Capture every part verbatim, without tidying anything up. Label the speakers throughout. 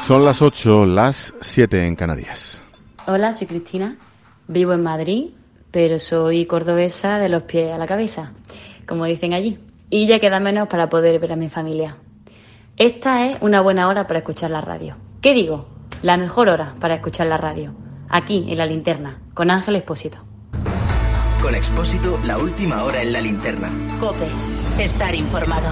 Speaker 1: Son las ocho, las siete en Canarias.
Speaker 2: Hola, soy Cristina, vivo en Madrid, pero soy cordobesa de los pies a la cabeza, como dicen allí. Y ya queda menos para poder ver a mi familia. Esta es una buena hora para escuchar la radio. ¿Qué digo? La mejor hora para escuchar la radio. Aquí, en La Linterna, con Ángel Expósito.
Speaker 3: Con Expósito, la última hora en La Linterna.
Speaker 4: COPE, estar informado.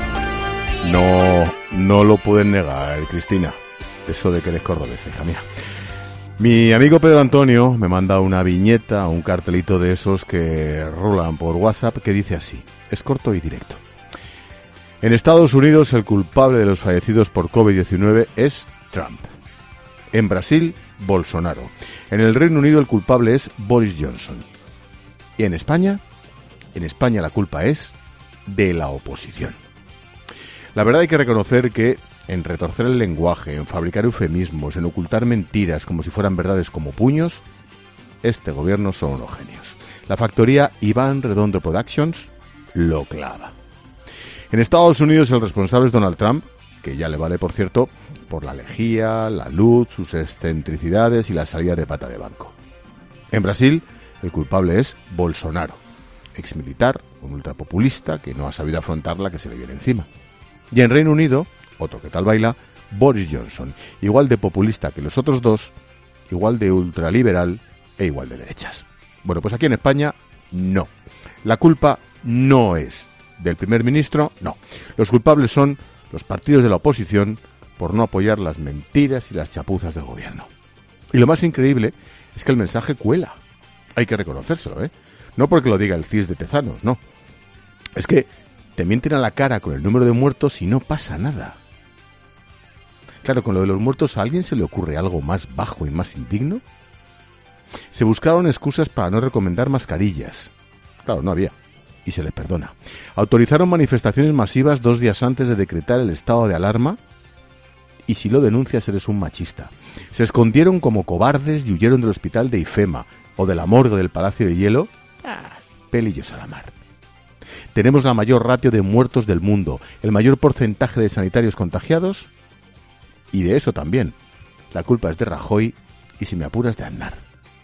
Speaker 1: No, no lo pueden negar, Cristina. Eso de que eres cordobesa, hija mía. Mi amigo Pedro Antonio me manda una viñeta, un cartelito de esos que rulan por WhatsApp que dice así. Es corto y directo. En Estados Unidos el culpable de los fallecidos por covid diecinueve es Trump. En Brasil, Bolsonaro. En el Reino Unido el culpable es Boris Johnson. ¿Y en España? En España la culpa es de la oposición. La verdad hay que reconocer que en retorcer el lenguaje, en fabricar eufemismos, en ocultar mentiras como si fueran verdades como puños, este gobierno son unos genios. La factoría Iván Redondo Productions lo clava. En Estados Unidos el responsable es Donald Trump, que ya le vale, por cierto, por la lejía, la luz, sus excentricidades y las salidas de pata de banco. En Brasil, el culpable es Bolsonaro, exmilitar, un ultrapopulista que no ha sabido afrontar la que se le viene encima. Y en Reino Unido, otro que tal baila, Boris Johnson, igual de populista que los otros dos, igual de ultraliberal e igual de derechas. Bueno, pues aquí en España, no. La culpa no es del primer ministro, no. Los culpables son los partidos de la oposición por no apoyar las mentiras y las chapuzas del gobierno. Y lo más increíble es que el mensaje cuela. Hay que reconocérselo, ¿eh? No porque lo diga el C I S de Tezanos, no. Es que te mienten a la cara con el número de muertos y no pasa nada. Claro, con lo de los muertos, ¿a alguien se le ocurre algo más bajo y más indigno? Se buscaron excusas para no recomendar mascarillas. Claro, no había. Y se les perdona. Autorizaron manifestaciones masivas dos días antes de decretar el estado de alarma. Y si lo denuncias, eres un machista. Se escondieron como cobardes y huyeron del hospital de IFEMA o de la morgue del Palacio de Hielo. Ah, pelillos a la mar. Tenemos la mayor ratio de muertos del mundo, el mayor porcentaje de sanitarios contagiados. Y de eso también. La culpa es de Rajoy y, si me apuras, de Aznar.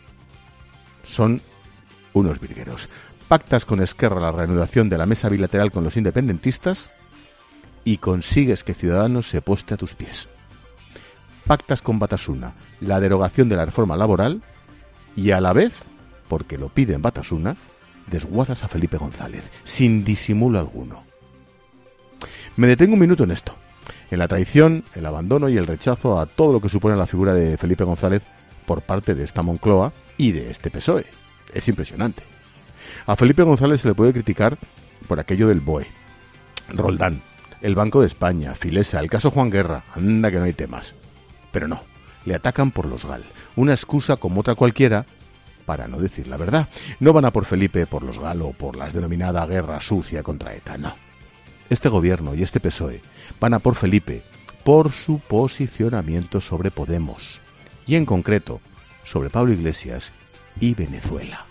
Speaker 1: Son unos virgueros. Pactas con Esquerra la reanudación de la mesa bilateral con los independentistas y consigues que Ciudadanos se poste a tus pies. Pactas con Batasuna la derogación de la reforma laboral y a la vez, porque lo pide en Batasuna, desguazas a Felipe González, sin disimulo alguno. Me detengo un minuto en esto. En la traición, el abandono y el rechazo a todo lo que supone la figura de Felipe González por parte de esta Moncloa y de este P S O E. Es impresionante. A Felipe González se le puede criticar por aquello del B O E, Roldán, el Banco de España, Filesa, el caso Juan Guerra, anda que no hay temas. Pero no, le atacan por los GAL, una excusa como otra cualquiera para no decir la verdad. No van a por Felipe por los GAL o por la denominada guerra sucia contra ETA, no. Este gobierno y este P S O E van a por Felipe por su posicionamiento sobre Podemos y en concreto sobre Pablo Iglesias y Venezuela.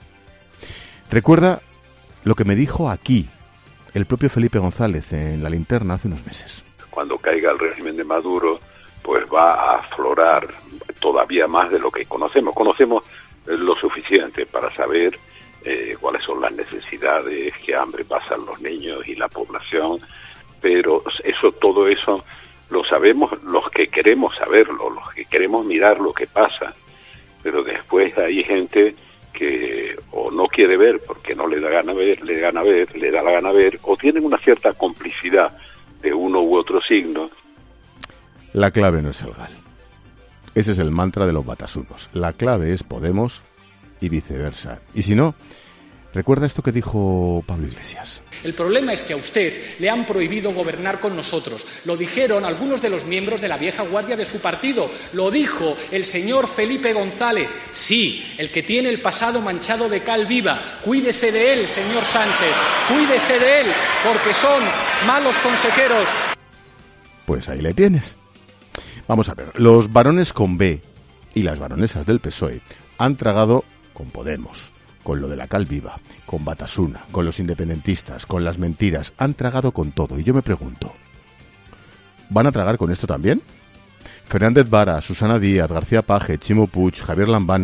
Speaker 1: Recuerda lo que me dijo aquí el propio Felipe González en La Linterna hace unos meses.
Speaker 5: Cuando caiga el régimen de Maduro, pues va a aflorar todavía más de lo que conocemos. Conocemos lo suficiente para saber eh, cuáles son las necesidades, qué hambre pasan los niños y la población, pero eso, todo eso lo sabemos los que queremos saberlo, los que queremos mirar lo que pasa, pero después hay gente que o no quiere ver porque no le da gana ver, le da gana ver, le da la gana ver, o tienen una cierta complicidad de uno u otro signo.
Speaker 1: La clave no es el GAL. Ese es el mantra de los batasunos. La clave es Podemos y viceversa. Y si no, recuerda esto que dijo Pablo Iglesias.
Speaker 6: El problema es que a usted le han prohibido gobernar con nosotros. Lo dijeron algunos de los miembros de la vieja guardia de su partido. Lo dijo el señor Felipe González. Sí, el que tiene el pasado manchado de cal viva. Cuídese de él, señor Sánchez. Cuídese de él, porque son malos consejeros.
Speaker 1: Pues ahí le tienes. Vamos a ver, los varones con B y las baronesas del P S O E han tragado con Podemos, con lo de la cal viva, con Batasuna, con los independentistas, con las mentiras, han tragado con todo. Y yo me pregunto, ¿van a tragar con esto también? Fernández Vara, Susana Díaz, García Paje, Chimo Puig, Javier Lambán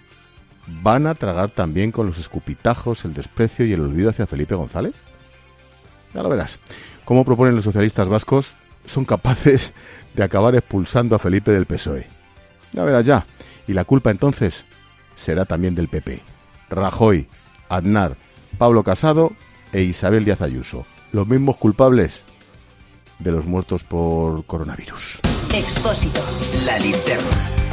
Speaker 1: van a tragar también con los escupitajos, el desprecio y el olvido hacia Felipe González. Ya lo verás. Como proponen los socialistas vascos, son capaces de acabar expulsando a Felipe del P S O E. Ya verás ya. Y la culpa entonces será también del P P. Rajoy, Aznar, Pablo Casado e Isabel Díaz Ayuso. Los mismos culpables de los muertos por coronavirus.
Speaker 4: Expósito.
Speaker 3: La linterna.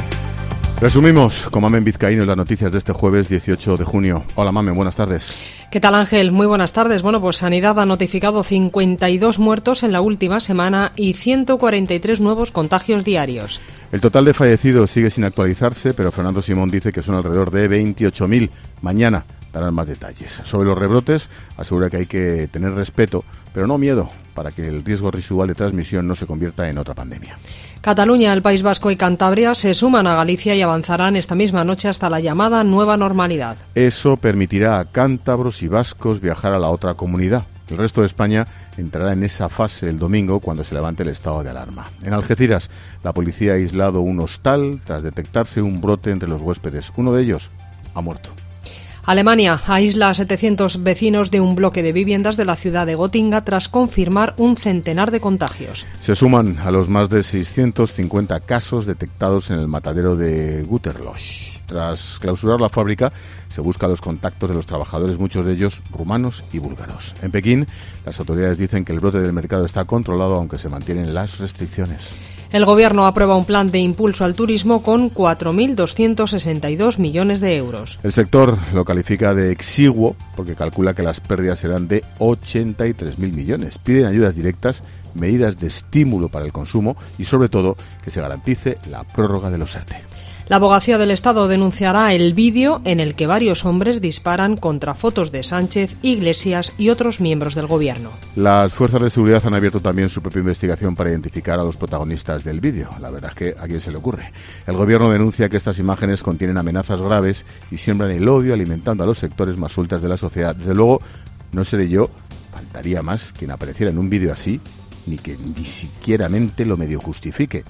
Speaker 1: Resumimos con Mamen Vizcaíno las noticias de este jueves dieciocho de junio. Hola Mamen, buenas tardes.
Speaker 7: ¿Qué tal, Ángel? Muy buenas tardes. Bueno, pues Sanidad ha notificado cincuenta y dos muertos en la última semana y ciento cuarenta y tres nuevos contagios diarios.
Speaker 1: El total de fallecidos sigue sin actualizarse, pero Fernando Simón dice que son alrededor de veintiocho mil. Mañana darán más detalles. Sobre los rebrotes, asegura que hay que tener respeto, pero no miedo, para que el riesgo residual de transmisión no se convierta en otra pandemia.
Speaker 7: Cataluña, el País Vasco y Cantabria se suman a Galicia y avanzarán esta misma noche hasta la llamada nueva normalidad.
Speaker 1: Eso permitirá a cántabros y vascos viajar a la otra comunidad. El resto de España entrará en esa fase el domingo cuando se levante el estado de alarma. En Algeciras, la policía ha aislado un hostal tras detectarse un brote entre los huéspedes. Uno de ellos ha muerto.
Speaker 7: Alemania aísla a setecientos vecinos de un bloque de viviendas de la ciudad de Gotinga tras confirmar un centenar de contagios.
Speaker 1: Se suman a los más de seiscientos cincuenta casos detectados en el matadero de Gütersloh. Tras clausurar la fábrica, se buscan los contactos de los trabajadores, muchos de ellos rumanos y búlgaros. En Pekín, las autoridades dicen que el brote del mercado está controlado, aunque se mantienen las restricciones.
Speaker 7: El Gobierno aprueba un plan de impulso al turismo con cuatro mil doscientos sesenta y dos millones de euros.
Speaker 1: El sector lo califica de exiguo porque calcula que las pérdidas serán de ochenta y tres mil millones. Piden ayudas directas, medidas de estímulo para el consumo y, sobre todo, que se garantice la prórroga de los ERTE.
Speaker 7: La Abogacía del Estado denunciará el vídeo en el que varios hombres disparan contra fotos de Sánchez, Iglesias y otros miembros del Gobierno.
Speaker 1: Las fuerzas de seguridad han abierto también su propia investigación para identificar a los protagonistas del vídeo. La verdad es que a quién se le ocurre. El Gobierno denuncia que estas imágenes contienen amenazas graves y siembran el odio, alimentando a los sectores más ultras de la sociedad. Desde luego, no seré yo, faltaría más, quien apareciera en un vídeo así, ni que ni siquiera mente lo medio justifique.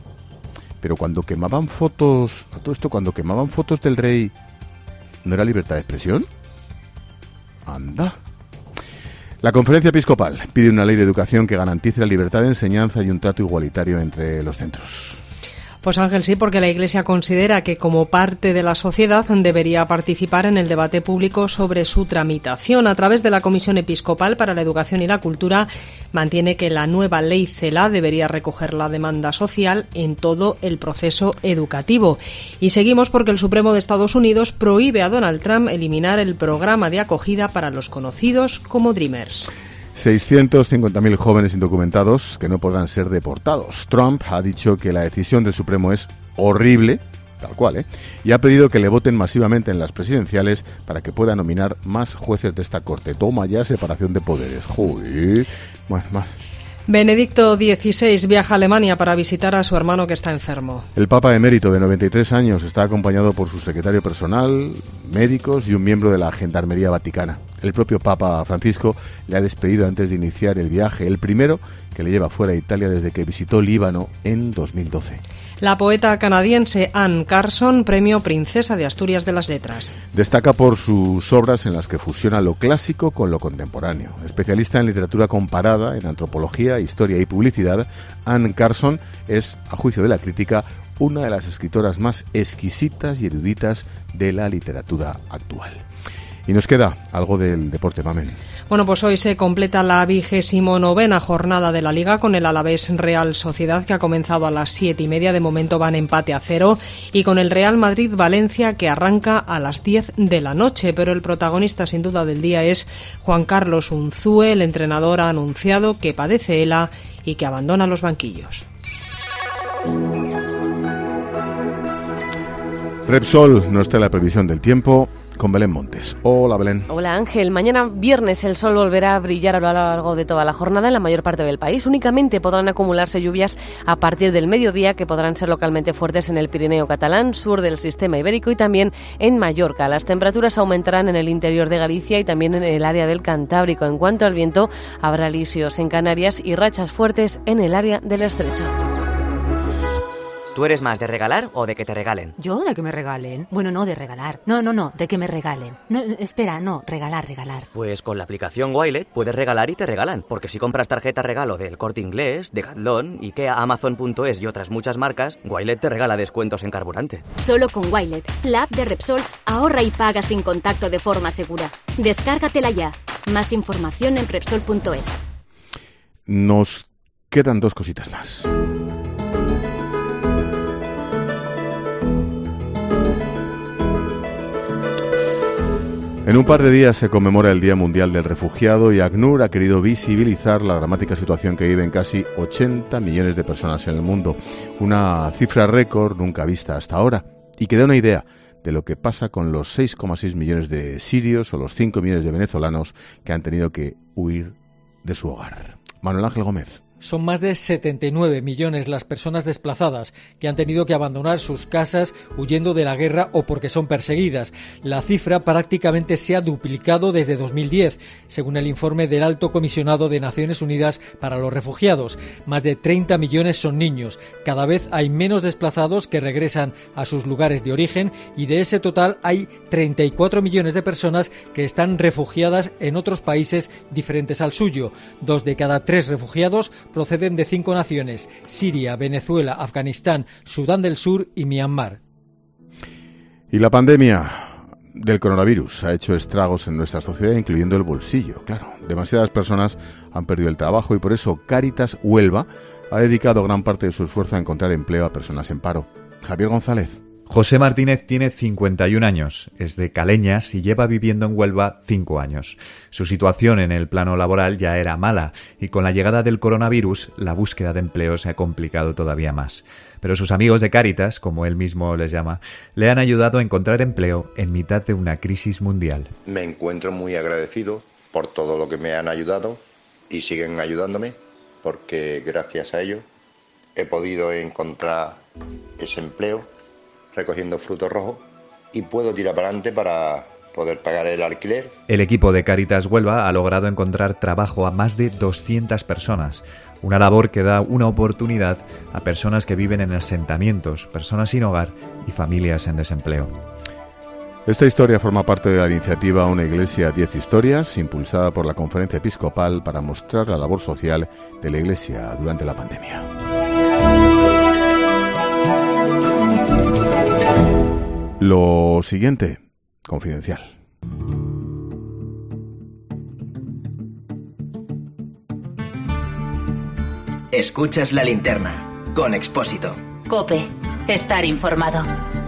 Speaker 1: Pero cuando quemaban fotos, a todo esto, cuando quemaban fotos del rey, ¿no era libertad de expresión? Anda. La Conferencia Episcopal pide una ley de educación que garantice la libertad de enseñanza y un trato igualitario entre los centros.
Speaker 7: Pues Ángel, sí, porque la Iglesia considera que como parte de la sociedad debería participar en el debate público sobre su tramitación. A través de la Comisión Episcopal para la Educación y la Cultura mantiene que la nueva ley CELA debería recoger la demanda social en todo el proceso educativo. Y seguimos porque el Supremo de Estados Unidos prohíbe a Donald Trump eliminar el programa de acogida para los conocidos como Dreamers.
Speaker 1: seiscientos cincuenta mil jóvenes indocumentados que no podrán ser deportados. Trump ha dicho que la decisión del Supremo es horrible, tal cual, ¿eh? Y ha pedido que le voten masivamente en las presidenciales para que pueda nominar más jueces de esta corte. Toma ya separación de poderes. Joder, más, más.
Speaker 7: Benedicto dieciséis viaja a Alemania para visitar a su hermano que está enfermo.
Speaker 1: El Papa emérito de noventa y tres años está acompañado por su secretario personal, médicos y un miembro de la Gendarmería Vaticana. El propio Papa Francisco le ha despedido antes de iniciar el viaje, el primero que le lleva fuera de Italia desde que visitó Líbano en dos mil doce.
Speaker 7: La poeta canadiense Anne Carson, premio Princesa de Asturias de las Letras.
Speaker 1: Destaca por sus obras en las que fusiona lo clásico con lo contemporáneo. Especialista en literatura comparada, en antropología, historia y publicidad, Anne Carson es, a juicio de la crítica, una de las escritoras más exquisitas y eruditas de la literatura actual. Y nos queda algo del deporte, Mamen.
Speaker 7: Bueno, pues hoy se completa la vigésimo novena jornada de la Liga con el Alavés Real Sociedad, que ha comenzado a las siete y media. De momento van empate a cero. Y con el Real Madrid Valencia, que arranca a las diez de la noche. Pero el protagonista, sin duda, del día es Juan Carlos Unzúe. El entrenador ha anunciado que padece ELA y que abandona los banquillos.
Speaker 1: Repsol nos trae la previsión del tiempo con Belén Montes. Hola, Belén.
Speaker 8: Hola, Ángel. Mañana viernes el sol volverá a brillar a lo largo de toda la jornada en la mayor parte del país. Únicamente podrán acumularse lluvias a partir del mediodía, que podrán ser localmente fuertes en el Pirineo catalán, sur del sistema ibérico y también en Mallorca. Las temperaturas aumentarán en el interior de Galicia y también en el área del Cantábrico. En cuanto al viento, habrá lisios en Canarias y rachas fuertes en el área del Estrecho.
Speaker 9: ¿Tú eres más de regalar o de que te regalen?
Speaker 10: ¿Yo? ¿De que me regalen? Bueno, no, de regalar. No, no, no, de que me regalen. No, espera, no, regalar, regalar.
Speaker 9: Pues con la aplicación Wilet puedes regalar y te regalan, porque si compras tarjeta regalo del Corte Inglés, Decathlon, Ikea, Amazon punto es y otras muchas marcas, Wilet te regala descuentos en carburante.
Speaker 11: Solo con Wilet, la app de Repsol, ahorra y paga sin contacto de forma segura. Descárgatela ya. Más información en Repsol punto es.
Speaker 1: Nos quedan dos cositas más. En un par de días se conmemora el Día Mundial del Refugiado y ACNUR ha querido visibilizar la dramática situación que viven casi ochenta millones de personas en el mundo, una cifra récord nunca vista hasta ahora y que da una idea de lo que pasa con los seis coma seis millones de sirios o los cinco millones de venezolanos que han tenido que huir de su hogar. Manuel Ángel Gómez.
Speaker 12: Son más de setenta y nueve millones las personas desplazadas que han tenido que abandonar sus casas huyendo de la guerra o porque son perseguidas. La cifra prácticamente se ha duplicado desde dos mil diez, según el informe del Alto Comisionado de Naciones Unidas para los Refugiados. Más de treinta millones son niños. Cada vez hay menos desplazados que regresan a sus lugares de origen y de ese total hay treinta y cuatro millones de personas que están refugiadas en otros países diferentes al suyo. Dos de cada tres refugiados proceden de cinco naciones: Siria, Venezuela, Afganistán, Sudán del Sur y Myanmar.
Speaker 1: Y la pandemia del coronavirus ha hecho estragos en nuestra sociedad, incluyendo el bolsillo. Claro, demasiadas personas han perdido el trabajo y por eso Cáritas Huelva ha dedicado gran parte de su esfuerzo a encontrar empleo a personas en paro. Javier González.
Speaker 13: José Martínez tiene cincuenta y un años, es de Caleñas y lleva viviendo en Huelva cinco años. Su situación en el plano laboral ya era mala y con la llegada del coronavirus la búsqueda de empleo se ha complicado todavía más. Pero sus amigos de Cáritas, como él mismo les llama, le han ayudado a encontrar empleo en mitad de una crisis mundial.
Speaker 14: Me encuentro muy agradecido por todo lo que me han ayudado y siguen ayudándome, porque gracias a ellos he podido encontrar ese empleo recogiendo frutos rojos y puedo tirar para adelante para poder pagar el alquiler.
Speaker 13: El equipo de Cáritas Huelva ha logrado encontrar trabajo a más de doscientas personas, una labor que da una oportunidad a personas que viven en asentamientos, personas sin hogar y familias en desempleo.
Speaker 1: Esta historia forma parte de la iniciativa Una Iglesia, diez historias, impulsada por la Conferencia Episcopal para mostrar la labor social de la Iglesia durante la pandemia. Lo siguiente, confidencial.
Speaker 3: Escuchas La Linterna, con Expósito.
Speaker 4: COPE, estar informado.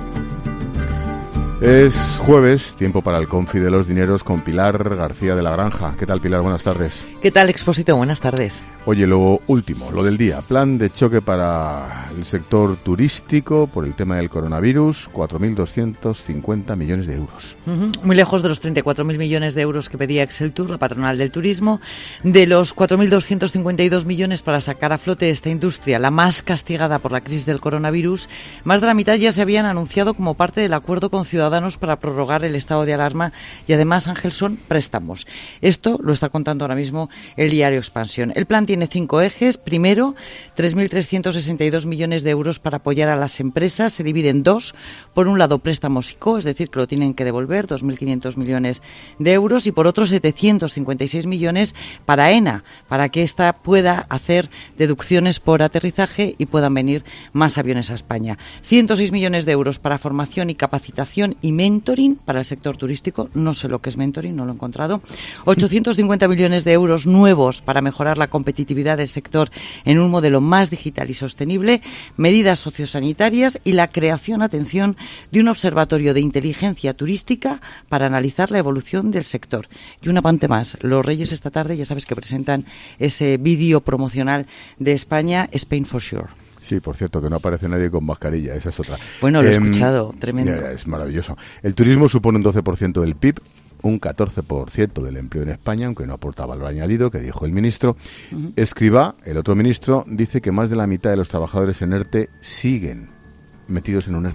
Speaker 1: Es jueves, tiempo para el Confi de los Dineros con Pilar García de la Granja. ¿Qué tal, Pilar? Buenas tardes.
Speaker 15: ¿Qué tal, Expósito? Buenas tardes.
Speaker 1: Oye, lo último, lo del día. Plan de choque para el sector turístico por el tema del coronavirus, cuatro mil doscientos cincuenta millones de euros.
Speaker 15: Uh-huh. Muy lejos de los treinta y cuatro mil millones de euros que pedía Exceltur, la patronal del turismo, de los cuatro mil doscientos cincuenta y dos millones para sacar a flote esta industria, la más castigada por la crisis del coronavirus. Más de la mitad ya se habían anunciado como parte del acuerdo con Ciudadanos para prorrogar el estado de alarma y además, Ángel, son préstamos. Esto lo está contando ahora mismo el diario Expansión. El plan tiene cinco ejes. Primero, tres mil trescientos sesenta y dos millones de euros para apoyar a las empresas. Se divide en dos. Por un lado, préstamos I C O, es decir, que lo tienen que devolver, dos mil quinientos millones de euros. Y por otro, setecientos cincuenta y seis millones para ENA, para que ésta pueda hacer deducciones por aterrizaje y puedan venir más aviones a España. ciento seis millones de euros para formación y capacitación y mentoring para el sector turístico. No sé lo que es mentoring, no lo he encontrado. ochocientos cincuenta millones de euros nuevos para mejorar la competitividad del sector en un modelo más digital y sostenible. Medidas sociosanitarias y la creación, atención, de un observatorio de inteligencia turística para analizar la evolución del sector. Y una parte más. Los Reyes esta tarde, ya sabes que presentan ese vídeo promocional de España, Spain for Sure.
Speaker 1: Sí, por cierto, que no aparece nadie con mascarilla, esa es otra.
Speaker 15: Bueno, lo he
Speaker 1: eh,
Speaker 15: escuchado, tremendo.
Speaker 1: Ya, ya, es maravilloso. El turismo supone un doce por ciento del P I B, un catorce por ciento del empleo en España, aunque no aporta valor añadido, que dijo el ministro. Uh-huh. Escrivá, el otro ministro, dice que más de la mitad de los trabajadores en ERTE siguen metidos en un ERTE.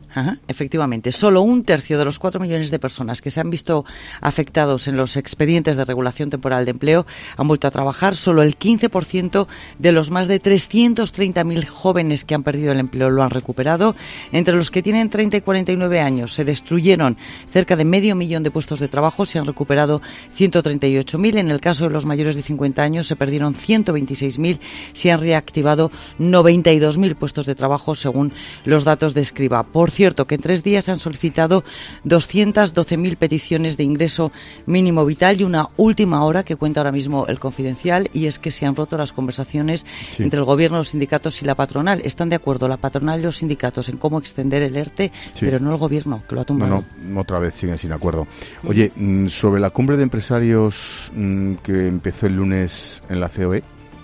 Speaker 15: Ajá, efectivamente, solo un tercio de los cuatro millones de personas que se han visto afectados en los expedientes de regulación temporal de empleo han vuelto a trabajar. Solo el quince por ciento de los más de trescientos treinta mil jóvenes que han perdido el empleo lo han recuperado. Entre los que tienen treinta y cuarenta y nueve años se destruyeron cerca de medio millón de puestos de trabajo, se han recuperado ciento treinta y ocho mil. En el caso de los mayores de cincuenta años se perdieron ciento veintiséis mil, se han reactivado noventa y dos mil puestos de trabajo según los datos de Escriba. Por cierto, que en tres días se han solicitado doscientas doce mil peticiones de ingreso mínimo vital y una última hora que cuenta ahora mismo el Confidencial, y es que se han roto las conversaciones sí. entre el Gobierno, los sindicatos y la patronal. Están de acuerdo la patronal y los sindicatos en cómo extender el ERTE, sí. pero no el Gobierno, que lo ha tumbado.
Speaker 1: No, no, otra vez siguen sin acuerdo. Oye, sobre la cumbre de empresarios que empezó el lunes en la C O E,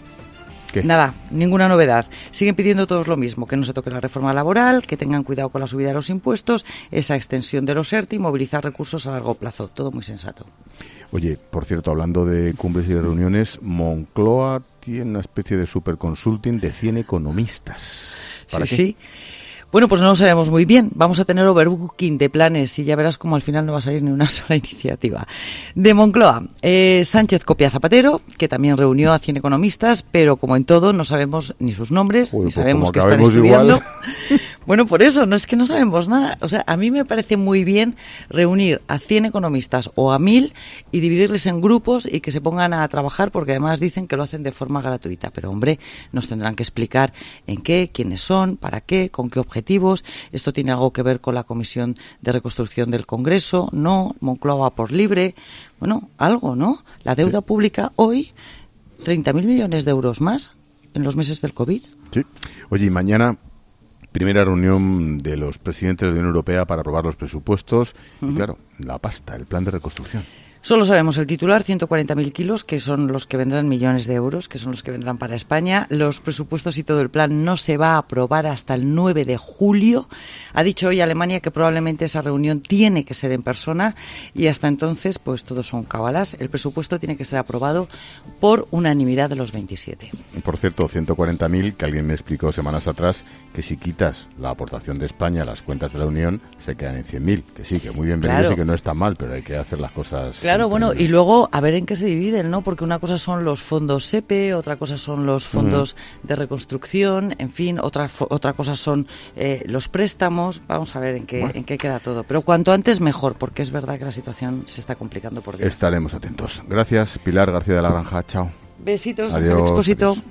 Speaker 1: ¿qué?
Speaker 15: Nada, ninguna novedad. Siguen pidiendo todos lo mismo, que no se toque la reforma laboral, que tengan cuidado con la subida de los impuestos, esa extensión de los ERTE y movilizar recursos a largo plazo. Todo muy sensato.
Speaker 1: Oye, por cierto, hablando de cumbres y de reuniones, Moncloa tiene una especie de superconsulting de cien economistas. ¿Para
Speaker 15: sí,
Speaker 1: qué?
Speaker 15: Sí. Bueno, pues no lo sabemos muy bien. Vamos a tener overbooking de planes y ya verás como al final no va a salir ni una sola iniciativa. De Moncloa, eh, Sánchez copia a Zapatero, que también reunió a cien economistas, pero como en todo no sabemos ni sus nombres, Uy, ni pues sabemos qué están estudiando. Bueno, por eso, no es que no sabemos nada. O sea, a mí me parece muy bien reunir a cien economistas o a mil y dividirles en grupos y que se pongan a trabajar, porque además dicen que lo hacen de forma gratuita. Pero, hombre, nos tendrán que explicar en qué, quiénes son, para qué, con qué objetivos. Esto tiene algo que ver con la Comisión de Reconstrucción del Congreso, no, Moncloa va por libre, bueno, algo, ¿no? La deuda sí. pública hoy, treinta mil millones de euros más en los meses del COVID.
Speaker 1: Sí, oye, y mañana primera reunión de los presidentes de la Unión Europea para aprobar los presupuestos uh-huh. y claro, la pasta, el plan de reconstrucción.
Speaker 15: Solo sabemos el titular, ciento cuarenta mil kilos, que son los que vendrán millones de euros, que son los que vendrán para España. Los presupuestos y todo el plan no se va a aprobar hasta el nueve de julio. Ha dicho hoy Alemania que probablemente esa reunión tiene que ser en persona y hasta entonces, pues todos son cábalas. El presupuesto tiene que ser aprobado por unanimidad de los veintisiete.
Speaker 1: Por cierto, ciento cuarenta mil, que alguien me explicó semanas atrás, que si quitas la aportación de España a las cuentas de la Unión, se quedan en cien mil. Que sí, que muy bienvenidos claro. y que no está mal, pero hay que hacer las cosas...
Speaker 15: Claro. Claro, bueno, y luego a ver en qué se dividen, ¿no? Porque una cosa son los fondos S E P E, otra cosa son los fondos uh-huh. de reconstrucción, en fin, otra otra cosa son eh, los préstamos. Vamos a ver en qué bueno. en qué queda todo. Pero cuanto antes mejor, porque es verdad que la situación se está complicando por días.
Speaker 1: Estaremos atentos. Gracias, Pilar García de la Granja. Chao.
Speaker 15: Besitos.
Speaker 1: Adiós.
Speaker 15: Expósito.
Speaker 1: Adiós.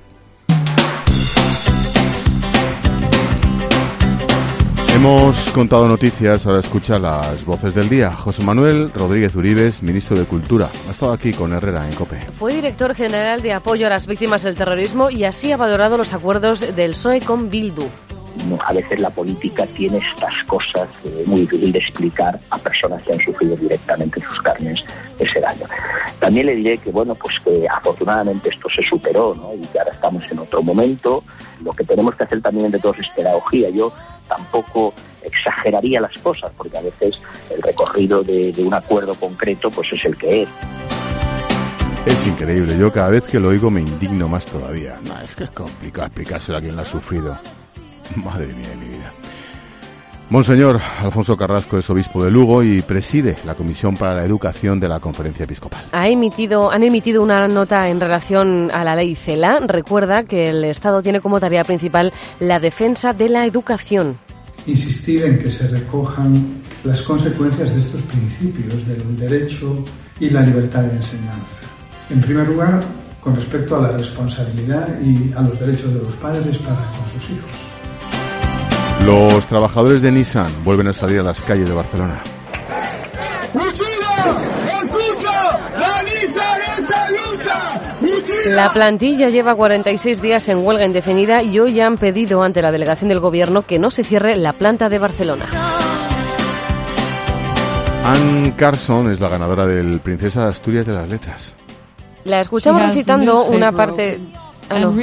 Speaker 1: Hemos contado noticias, ahora escucha las voces del día. José Manuel Rodríguez Uribes, ministro de Cultura, ha estado aquí con Herrera en COPE.
Speaker 8: Fue director general de apoyo a las víctimas del terrorismo y así ha valorado los acuerdos del P S O E con Bildu.
Speaker 16: A veces la política tiene estas cosas eh, muy difícil de explicar a personas que han sufrido directamente en sus carnes ese daño. También le diré que bueno, pues que afortunadamente esto se superó, ¿no? Y que ahora estamos en otro momento. Lo que tenemos que hacer también de todos es pedagogía. Yo tampoco exageraría las cosas, porque a veces el recorrido de, de un acuerdo concreto pues es el que es.
Speaker 1: Es increíble, yo cada vez que lo oigo me indigno más todavía. No, es que es complicado explicárselo a quien lo ha sufrido. Madre mía de mi vida. Monseñor Alfonso Carrasco es obispo de Lugo y preside la Comisión para la Educación de la Conferencia Episcopal.
Speaker 8: Ha emitido, han emitido una nota en relación a la ley CELA. Recuerda que el Estado tiene como tarea principal la defensa de la educación.
Speaker 17: Insistir en que se recojan las consecuencias de estos principios del derecho y la libertad de enseñanza. En primer lugar, con respecto a la responsabilidad y a los derechos de los padres para con sus hijos.
Speaker 1: Los trabajadores de Nissan vuelven a salir a las calles de Barcelona.
Speaker 18: ¡Escucha! ¡La Nissan está en lucha! ¡Muchida!
Speaker 8: La plantilla lleva cuarenta y seis días en huelga indefinida y hoy han pedido ante la delegación del Gobierno que no se cierre la planta de Barcelona.
Speaker 1: Anne Carson es la ganadora del Princesa de Asturias de las Letras.
Speaker 8: La escuchamos recitando una parte...
Speaker 19: Ah, no.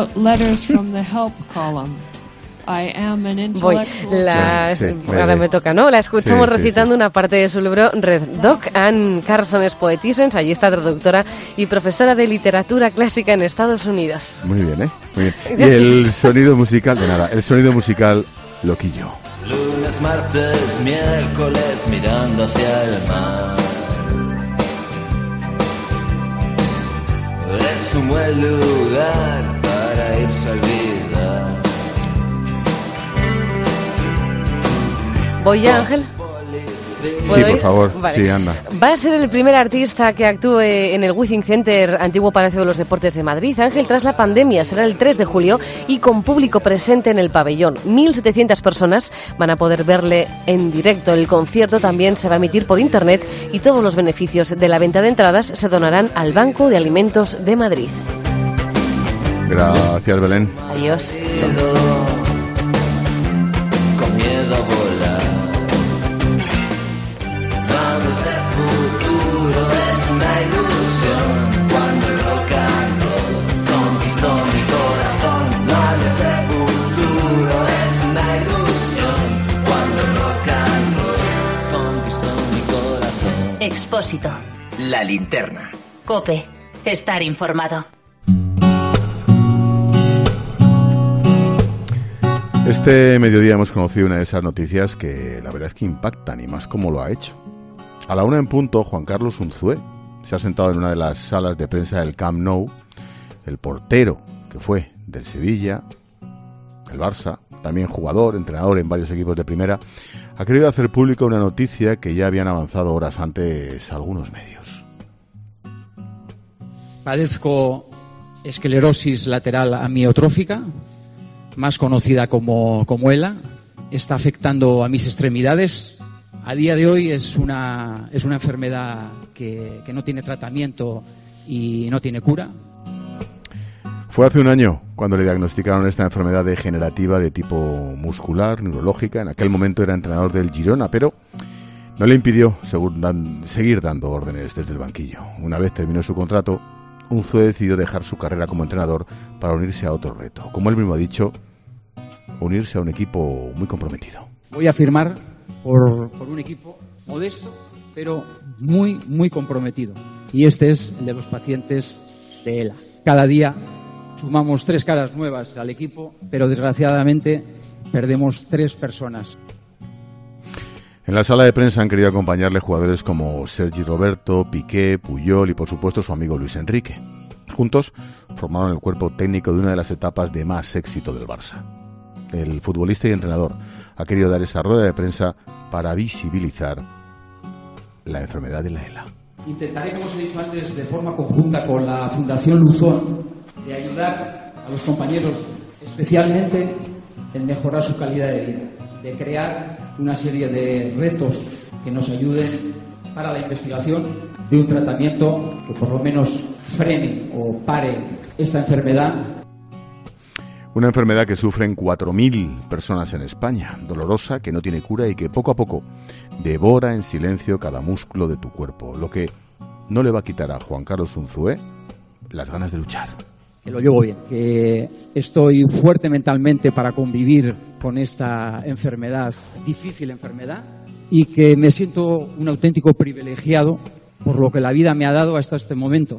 Speaker 8: Voy, la, sí, sí, ahora me toca, ¿no? La escuchamos sí, recitando sí, sí. una parte de su libro Red Doc. Anne Carson es poetisens, allí está traductora y profesora de literatura clásica en Estados Unidos.
Speaker 1: Muy bien, ¿eh? Muy bien. Y el sonido musical, de nada, el sonido musical Loquillo.
Speaker 19: Lunes, martes, miércoles, mirando hacia el mar. Es un buen lugar para irse a olvidar.
Speaker 8: ¿Voy ya, Ángel?
Speaker 1: Sí, por favor.
Speaker 8: Vale.
Speaker 1: Sí, anda.
Speaker 8: Va a ser el primer artista que actúe en el Withing Center, antiguo Palacio de los Deportes de Madrid. Ángel, tras la pandemia, será el tres de julio y con público presente en el pabellón. mil setecientas personas van a poder verle en directo. El concierto también se va a emitir por internet y todos los beneficios de la venta de entradas se donarán al Banco de Alimentos de Madrid.
Speaker 1: Gracias, Belén.
Speaker 8: Adiós.
Speaker 19: Con miedo a volar. Vamos de futuro, es una ilusión. Cuando el rock and roll conquistó mi corazón. Vamos de futuro, es una ilusión. Cuando el rock and roll conquistó mi corazón.
Speaker 4: Expósito.
Speaker 3: La linterna.
Speaker 4: COPE. Estar informado.
Speaker 1: Este mediodía hemos conocido una de esas noticias que la verdad es que impactan, y más cómo lo ha hecho. A la una en punto, Juan Carlos Unzué se ha sentado en una de las salas de prensa del Camp Nou. El portero que fue del Sevilla, el Barça, también jugador, entrenador en varios equipos de primera, ha querido hacer pública una noticia que ya habían avanzado horas antes algunos medios.
Speaker 20: Padezco esclerosis lateral amiotrófica, más conocida como, como ELA. Está afectando a mis extremidades. A día de hoy es una, es una enfermedad que, que no tiene tratamiento y no tiene cura.
Speaker 1: Fue hace un año cuando le diagnosticaron esta enfermedad degenerativa de tipo muscular, neurológica. En aquel momento era entrenador del Girona, pero no le impidió seguir dando órdenes desde el banquillo. Una vez terminó su contrato, Unzué decidió dejar su carrera como entrenador para unirse a otro reto. Como él mismo ha dicho, unirse a un equipo muy comprometido.
Speaker 20: Voy a firmar por, por un equipo modesto, pero muy, muy comprometido. Y este es el de los pacientes de ELA. Cada día sumamos tres caras nuevas al equipo, pero desgraciadamente perdemos tres personas.
Speaker 1: En la sala de prensa han querido acompañarle jugadores como Sergi Roberto, Piqué, Puyol y por supuesto su amigo Luis Enrique. Juntos formaron el cuerpo técnico de una de las etapas de más éxito del Barça. El futbolista y entrenador ha querido dar esa rueda de prensa para visibilizar la enfermedad de la ELA.
Speaker 20: Intentaré, como os he dicho antes, de forma conjunta con la Fundación Luzón, de ayudar a los compañeros, especialmente en mejorar su calidad de vida, de crear una serie de retos que nos ayuden para la investigación de un tratamiento que por lo menos frene o pare esta enfermedad.
Speaker 1: Una enfermedad que sufren cuatro mil personas en España, dolorosa, que no tiene cura y que poco a poco devora en silencio cada músculo de tu cuerpo, lo que no le va a quitar a Juan Carlos Unzué las ganas de luchar.
Speaker 20: Que lo llevo bien, que estoy fuerte mentalmente para convivir con esta enfermedad, difícil enfermedad, y que me siento un auténtico privilegiado por lo que la vida me ha dado hasta este momento.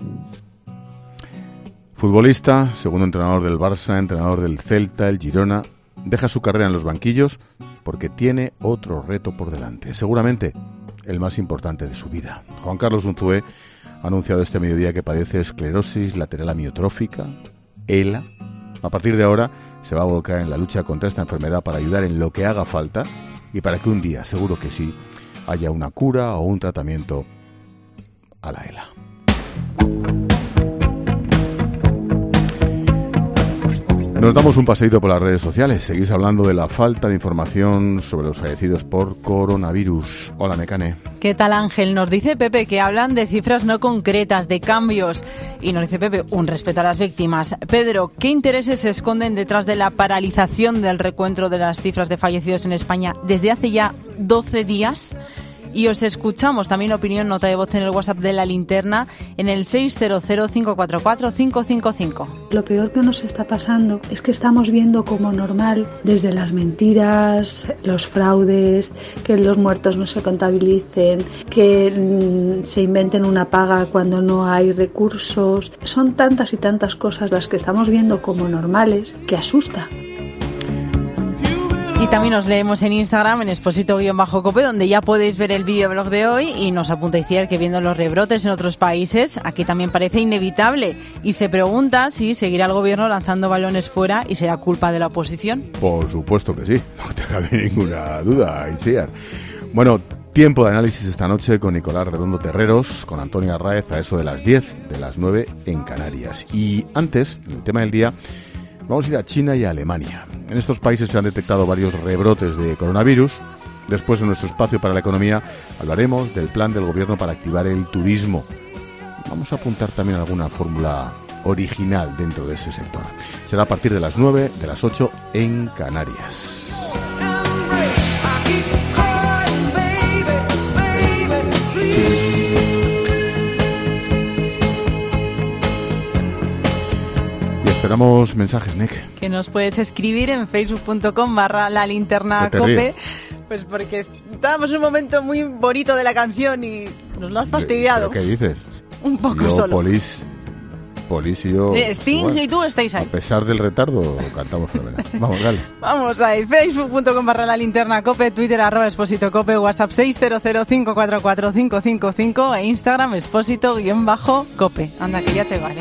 Speaker 1: Futbolista, segundo entrenador del Barça, entrenador del Celta, el Girona, deja su carrera en los banquillos porque tiene otro reto por delante, seguramente el más importante de su vida. Juan Carlos Unzué ha anunciado este mediodía que padece esclerosis lateral amiotrófica, ELA. A partir de ahora se va a volcar en la lucha contra esta enfermedad para ayudar en lo que haga falta y para que un día, seguro que sí, haya una cura o un tratamiento a la ELA. Nos damos un paseíto por las redes sociales. Seguís hablando de la falta de información sobre los fallecidos por coronavirus. Hola, Mecane.
Speaker 21: ¿Qué tal, Ángel? Nos dice Pepe que hablan de cifras no concretas, de cambios. Y nos dice Pepe, un respeto a las víctimas. Pedro, ¿qué intereses se esconden detrás de la paralización del recuento de las cifras de fallecidos en España desde hace ya doce días? Y os escuchamos también opinión, nota de voz en el WhatsApp de La Linterna en el seis cero cero, cinco cuatro cuatro, cinco cinco cinco.
Speaker 22: Lo peor que nos está pasando es que estamos viendo como normal desde las mentiras, los fraudes, que los muertos no se contabilicen, que mmm, se inventen una paga cuando no hay recursos. Son tantas y tantas cosas las que estamos viendo como normales que asusta.
Speaker 21: Y también os leemos en Instagram, en Expósito-Cope, donde ya podéis ver el videoblog de hoy, y nos apunta Iciar que viendo los rebrotes en otros países, aquí también parece inevitable, y se pregunta si seguirá el gobierno lanzando balones fuera y será culpa de la oposición.
Speaker 1: Por supuesto que sí, no te cabe ninguna duda, Iciar. Bueno, tiempo de análisis esta noche con Nicolás Redondo Terreros, con Antonio Arráez a eso de las diez, de las nueve en Canarias. Y antes, en el tema del día, vamos a ir a China y a Alemania. En estos países se han detectado varios rebrotes de coronavirus. Después, en nuestro espacio para la economía, hablaremos del plan del gobierno para activar el turismo. Vamos a apuntar también alguna fórmula original dentro de ese sector. Será a partir de las nueve, de las ocho en Canarias. Esperamos mensajes, Nick.
Speaker 21: Que nos puedes escribir en facebook.com barra la linterna cope. Pues porque estábamos en un momento muy bonito de la canción y nos lo has fastidiado.
Speaker 1: ¿Qué dices?
Speaker 21: Un poco
Speaker 1: yo,
Speaker 21: solo.
Speaker 1: Polis, Polis y yo...
Speaker 21: Eh, Sting igual, y tú estáis ahí.
Speaker 1: A pesar del retardo, cantamos fenomenal. Vamos, dale.
Speaker 21: Vamos ahí. Facebook.com barra la linterna cope, Twitter arroba Expósito Cope, WhatsApp seis cero cero cinco cuatro cuatro cinco cinco cinco e Instagram Expósito-Cope. Anda, que ya te vale.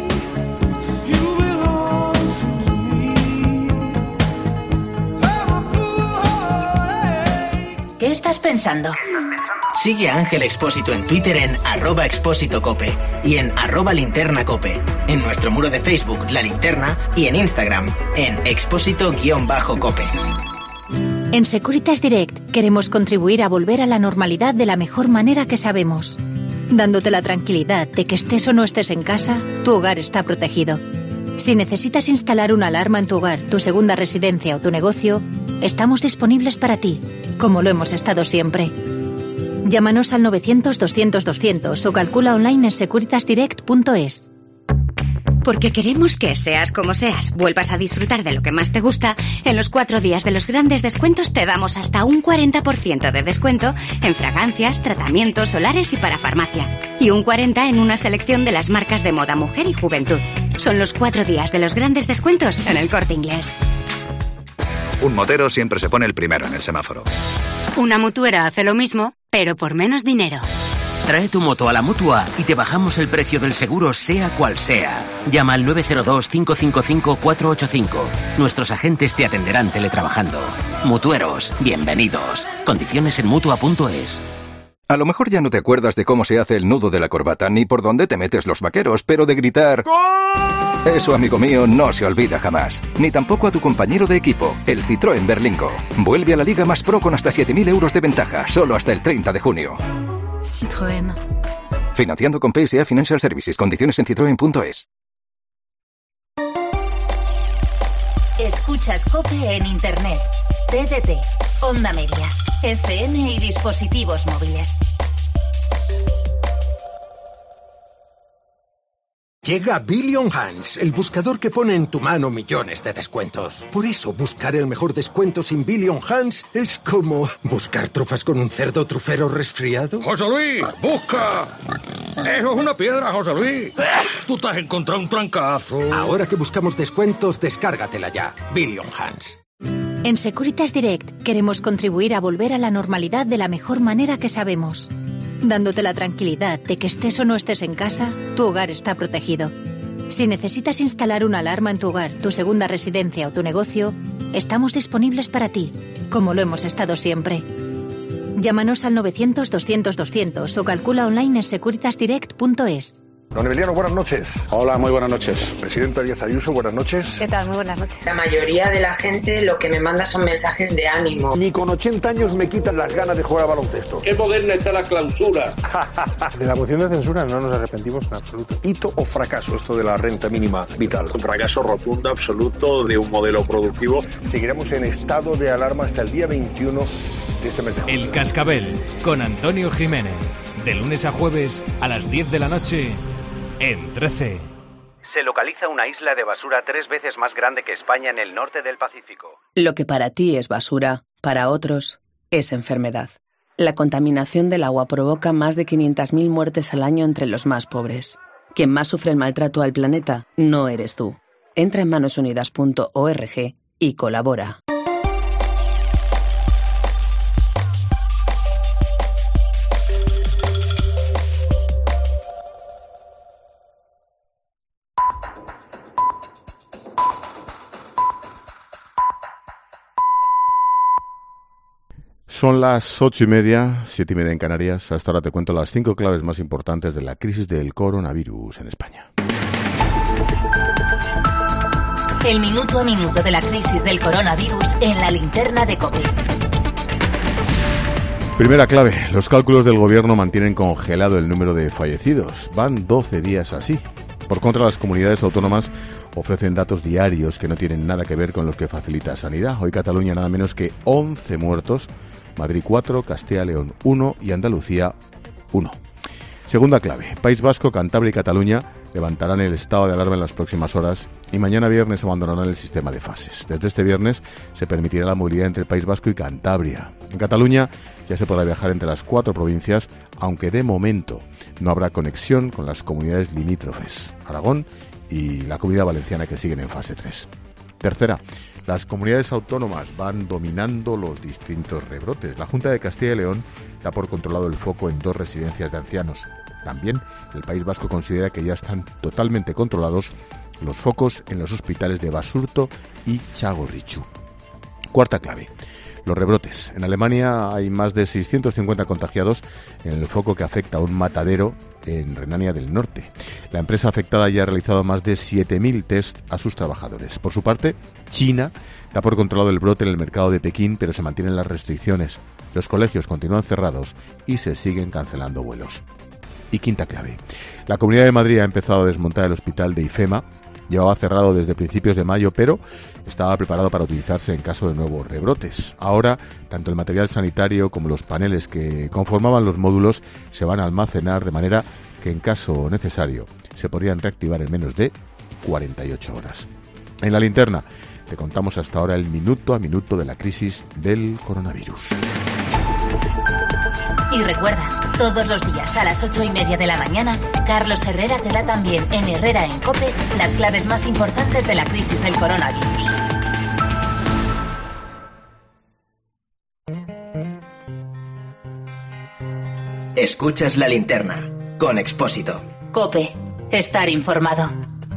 Speaker 4: ¿Qué estás pensando?
Speaker 3: Sigue a Ángel Expósito en Twitter en arroba expósitocope y en arroba linternacope, en nuestro muro de Facebook La Linterna y en Instagram en expósito-cope.
Speaker 11: En Securitas Direct queremos contribuir a volver a la normalidad de la mejor manera que sabemos, dándote la tranquilidad de que estés o no estés en casa, tu hogar está protegido. Si necesitas instalar una alarma en tu hogar, tu segunda residencia o tu negocio, estamos disponibles para ti, como lo hemos estado siempre. Llámanos al novecientos doscientos doscientos o calcula online en securitas direct punto es.
Speaker 2: Porque queremos que, seas como seas, vuelvas a disfrutar de lo que más te gusta, en los cuatro días de los grandes descuentos te damos hasta un cuarenta por ciento de descuento en fragancias, tratamientos solares y para farmacia. Y un cuarenta por ciento en una selección de las marcas de moda mujer y juventud. Son los cuatro días de los grandes descuentos en El Corte Inglés.
Speaker 5: Un motero siempre se pone el primero en el semáforo.
Speaker 2: Una mutuera hace lo mismo, pero por menos dinero.
Speaker 23: Trae tu moto a la Mutua y te bajamos el precio del seguro sea cual sea. Llama al nueve cero dos, cinco cinco cinco, cuatro ocho cinco. Nuestros agentes te atenderán teletrabajando. Mutueros, bienvenidos. Condiciones en mutua punto es.
Speaker 5: A lo mejor ya no te acuerdas de cómo se hace el nudo de la corbata ni por dónde te metes los vaqueros, pero de gritar ¡Gol! Eso, amigo mío, no se olvida jamás. Ni tampoco a tu compañero de equipo, el Citroën Berlingo. Vuelve a la Liga Más Pro con hasta siete mil euros de ventaja, solo hasta el treinta de junio.
Speaker 11: Citroën.
Speaker 5: Financiando con P S A Financial Services. Condiciones en citroen punto es.
Speaker 4: Escuchas COPE en Internet, T D T, Onda Media, F M y dispositivos móviles.
Speaker 24: Llega Billion Hands, el buscador que pone en tu mano millones de descuentos. Por eso, buscar el mejor descuento sin Billion Hands es como buscar trufas con un cerdo trufero resfriado.
Speaker 25: ¡José Luis, busca! ¡Eso es una piedra, José Luis! ¡Tú te has encontrado un trancazo!
Speaker 24: Ahora que buscamos descuentos, descárgatela ya. Billion Hands.
Speaker 11: En Securitas Direct queremos contribuir a volver a la normalidad de la mejor manera que sabemos, dándote la tranquilidad de que estés o no estés en casa, tu hogar está protegido. Si necesitas instalar una alarma en tu hogar, tu segunda residencia o tu negocio, estamos disponibles para ti, como lo hemos estado siempre. Llámanos al novecientos doscientos doscientos o calcula online en securitas direct punto es.
Speaker 26: Don Emiliano, buenas noches.
Speaker 27: Hola, muy buenas noches.
Speaker 26: Presidenta Díaz Ayuso, buenas noches.
Speaker 28: ¿Qué tal? Muy buenas noches.
Speaker 29: La mayoría de la gente lo que me manda son mensajes de ánimo.
Speaker 26: Ni con ochenta años me quitan las ganas de jugar a baloncesto.
Speaker 27: Qué moderna está la clausura.
Speaker 26: De la moción de censura no nos arrepentimos en absoluto. ¿Hito o fracaso esto de la renta mínima vital?
Speaker 27: Un fracaso rotundo, absoluto, de un modelo productivo.
Speaker 26: Seguiremos en estado de alarma hasta el día veintiuno de este mes de julio.
Speaker 30: El Cascabel, con Antonio Jiménez. De lunes a jueves a las diez de la noche... en trece.
Speaker 31: Se localiza una isla de basura tres veces más grande que España en el norte del Pacífico.
Speaker 32: Lo que para ti es basura, para otros es enfermedad. La contaminación del agua provoca más de quinientas mil muertes al año entre los más pobres. Quien más sufre el maltrato al planeta no eres tú. Entra en manos unidas punto org y colabora.
Speaker 1: Son las ocho y media, siete y media en Canarias. Hasta ahora te cuento las cinco claves más importantes de la crisis del coronavirus en España.
Speaker 4: El minuto a minuto de la crisis del coronavirus en la linterna de COPE.
Speaker 1: Primera clave, los cálculos del gobierno mantienen congelado el número de fallecidos. Van doce días así. Por contra, las comunidades autónomas ofrecen datos diarios que no tienen nada que ver con los que facilita Sanidad. Hoy Cataluña nada menos que once muertos, Madrid cuatro, Castilla y León uno y Andalucía uno. Segunda clave, País Vasco, Cantabria y Cataluña levantarán el estado de alarma en las próximas horas y mañana viernes abandonarán el sistema de fases. Desde este viernes se permitirá la movilidad entre el País Vasco y Cantabria. En Cataluña ya se podrá viajar entre las cuatro provincias, aunque de momento no habrá conexión con las comunidades limítrofes, Aragón y la Comunidad Valenciana, que siguen en fase tres. Tercera, las comunidades autónomas van dominando los distintos rebrotes. La Junta de Castilla y León da por controlado el foco en dos residencias de ancianos. También el País Vasco considera que ya están totalmente controlados los focos en los hospitales de Basurto y Txagorritxu. Cuarta clave, los rebrotes. En Alemania hay más de seiscientos cincuenta contagiados en el foco que afecta a un matadero en Renania del Norte. La empresa afectada ya ha realizado más de siete mil test a sus trabajadores. Por su parte, China da por controlado el brote en el mercado de Pekín, pero se mantienen las restricciones. Los colegios continúan cerrados y se siguen cancelando vuelos. Y quinta clave, la Comunidad de Madrid ha empezado a desmontar el hospital de IFEMA. Llevaba cerrado desde principios de mayo, pero estaba preparado para utilizarse en caso de nuevos rebrotes. Ahora, tanto el material sanitario como los paneles que conformaban los módulos se van a almacenar de manera que, en caso necesario, se podrían reactivar en menos de cuarenta y ocho horas. En la linterna te contamos hasta ahora el minuto a minuto de la crisis del coronavirus.
Speaker 4: Y recuerda, todos los días a las ocho y media de la mañana, Carlos Herrera te da también en Herrera en COPE las claves más importantes de la crisis del coronavirus.
Speaker 3: Escuchas La Linterna con Expósito.
Speaker 4: COPE, estar informado.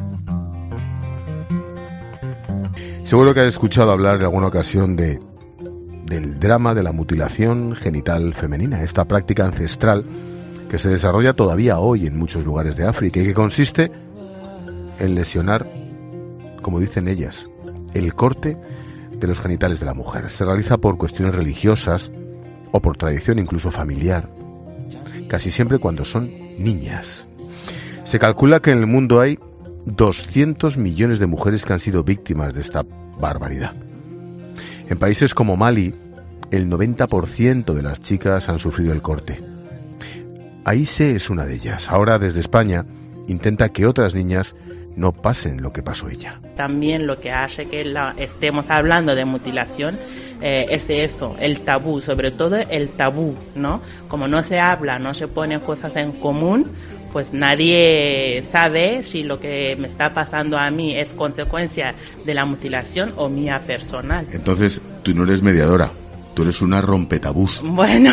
Speaker 1: Seguro que has escuchado hablar en alguna ocasión de del drama de la mutilación genital femenina, esta práctica ancestral que se desarrolla todavía hoy en muchos lugares de África y que consiste en lesionar, como dicen ellas, el corte de los genitales de la mujer. Se realiza por cuestiones religiosas o por tradición incluso familiar, casi siempre cuando son niñas. Se calcula que en el mundo hay doscientos millones de mujeres que han sido víctimas de esta barbaridad. En países como Mali, el noventa por ciento de las chicas han sufrido el corte. Aise es una de ellas. Ahora, desde España, intenta que otras niñas no pasen lo que pasó ella.
Speaker 6: También lo que hace que la, estemos hablando de mutilación eh, es eso, el tabú, sobre todo el tabú, ¿no? Como no se habla, no se ponen cosas en común, pues nadie sabe si lo que me está pasando a mí es consecuencia de la mutilación o mía personal.
Speaker 1: Entonces, tú no eres mediadora, tú eres una rompetabús.
Speaker 6: Bueno,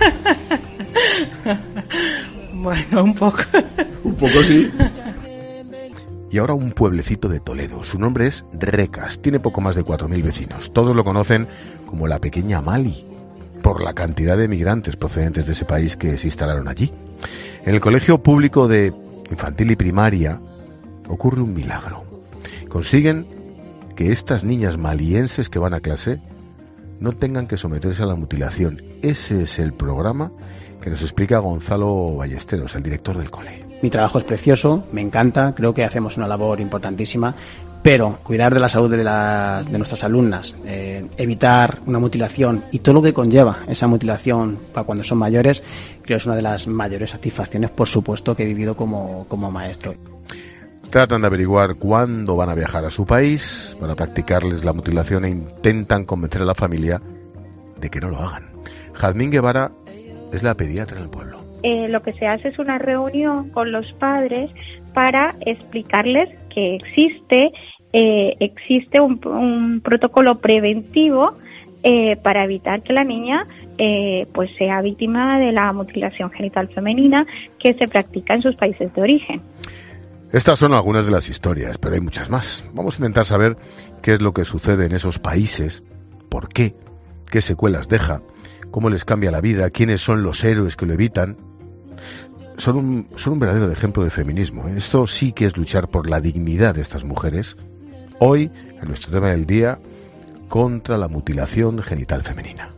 Speaker 6: bueno, un poco.
Speaker 1: Un poco sí. Y ahora un pueblecito de Toledo. Su nombre es Recas, tiene poco más de cuatro mil vecinos. Todos lo conocen como la pequeña Mali, por la cantidad de migrantes procedentes de ese país que se instalaron allí. En el colegio público de infantil y primaria ocurre un milagro. Consiguen que estas niñas malienses que van a clase no tengan que someterse a la mutilación. Ese es el programa que nos explica Gonzalo Ballesteros, el director del cole.
Speaker 7: Mi trabajo es precioso, me encanta, creo que hacemos una labor importantísima, pero cuidar de la salud de, las, de nuestras alumnas, eh, evitar una mutilación y todo lo que conlleva esa mutilación para cuando son mayores, creo que es una de las mayores satisfacciones, por supuesto, que he vivido como, como maestro.
Speaker 1: Tratan de averiguar cuándo van a viajar a su país para practicarles la mutilación e intentan convencer a la familia de que no lo hagan. Jazmín Guevara es la pediatra en el pueblo.
Speaker 9: Eh, lo que se hace es una reunión con los padres para explicarles que existe eh, existe un, un protocolo preventivo eh, para evitar que la niña eh, pues sea víctima de la mutilación genital femenina que se practica en sus países de origen.
Speaker 1: Estas son algunas de las historias, pero hay muchas más. Vamos a intentar saber qué es lo que sucede en esos países, por qué qué secuelas deja, cómo les cambia la vida, quiénes son los héroes que lo evitan. Son un, son un verdadero ejemplo de feminismo, ¿eh? Esto sí que es luchar por la dignidad de estas mujeres. Hoy, en nuestro tema del día, contra la mutilación genital femenina.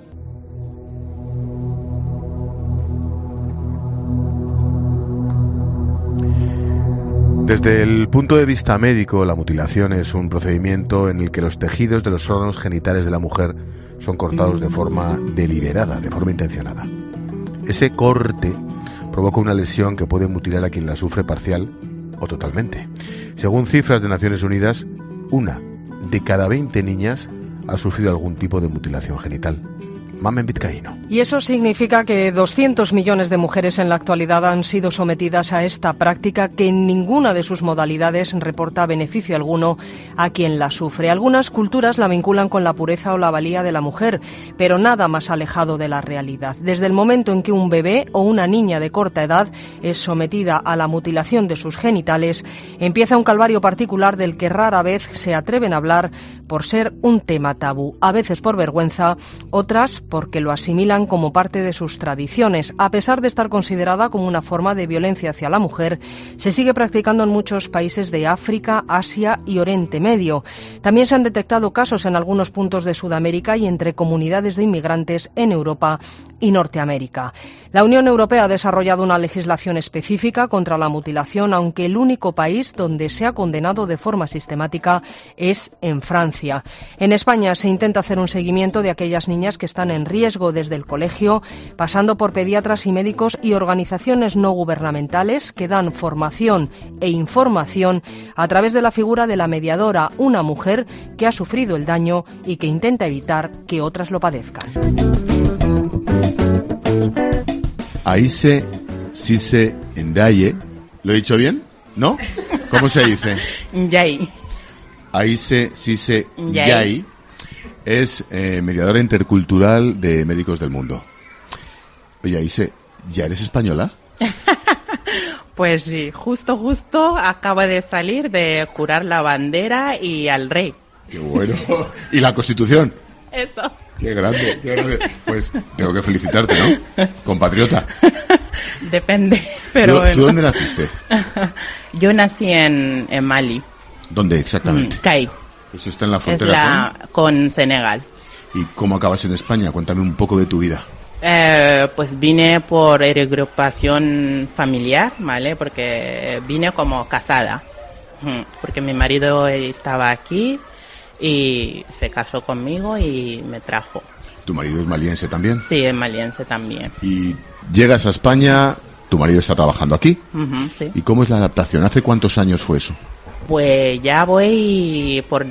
Speaker 1: Desde el punto de vista médico, la mutilación es un procedimiento en el que los tejidos de los órganos genitales de la mujer son cortados de forma deliberada, de forma intencionada. Ese corte provoca una lesión que puede mutilar a quien la sufre parcial o totalmente. Según cifras de Naciones Unidas, una de cada veinte niñas ha sufrido algún tipo de mutilación genital. Mamen Vizcaíno.
Speaker 8: Y eso significa que doscientos millones de mujeres en la actualidad han sido sometidas a esta práctica que en ninguna de sus modalidades reporta beneficio alguno a quien la sufre. Algunas culturas la vinculan con la pureza o la valía de la mujer, pero nada más alejado de la realidad. Desde el momento en que un bebé o una niña de corta edad es sometida a la mutilación de sus genitales, empieza un calvario particular del que rara vez se atreven a hablar por ser un tema tabú, a veces por vergüenza, otras porque lo asimilan como parte de sus tradiciones. A pesar de estar considerada como una forma de violencia hacia la mujer, se sigue practicando en muchos países de África, Asia y Oriente Medio. También se han detectado casos en algunos puntos de Sudamérica y entre comunidades de inmigrantes en Europa y Norteamérica. La Unión Europea ha desarrollado una legislación específica contra la mutilación, aunque el único país donde se ha condenado de forma sistemática es en Francia. En España se intenta hacer un seguimiento de aquellas niñas que están en riesgo desde el colegio, pasando por pediatras y médicos y organizaciones no gubernamentales que dan formación e información a través de la figura de la mediadora, una mujer que ha sufrido el daño y que intenta evitar que otras lo padezcan.
Speaker 1: Aise Sise Ndaye. ¿Lo he dicho bien? ¿No? ¿Cómo se dice?
Speaker 6: Yay.
Speaker 1: Aise Sise Yay es eh, mediadora intercultural de Médicos del Mundo. Oye, Aise, ¿ya eres española?
Speaker 6: Pues sí, justo, justo acaba de salir de curar la bandera y al rey.
Speaker 1: ¡Qué bueno! ¿Y la Constitución?
Speaker 6: Eso.
Speaker 1: ¡Qué grande, qué grande! Pues tengo que felicitarte, ¿no? Compatriota.
Speaker 6: Depende, pero
Speaker 1: ¿Tú,
Speaker 6: bueno.
Speaker 1: ¿Tú dónde naciste?
Speaker 6: Yo nací en, en Mali.
Speaker 1: ¿Dónde exactamente?
Speaker 6: Cai.
Speaker 1: Eso está en la frontera
Speaker 6: es la, con... con Senegal.
Speaker 1: ¿Y cómo acabas en España? Cuéntame un poco de tu vida.
Speaker 6: Eh, pues vine por regrupación familiar, ¿vale? Porque vine como casada. Porque mi marido estaba aquí y se casó conmigo y me trajo.
Speaker 1: ¿Tu marido es maliense también?
Speaker 6: Sí, es maliense también.
Speaker 1: Y llegas a España, tu marido está trabajando aquí.
Speaker 6: Uh-huh, sí.
Speaker 1: ¿Y cómo es la adaptación? ¿Hace cuántos años fue eso?
Speaker 6: Pues ya voy por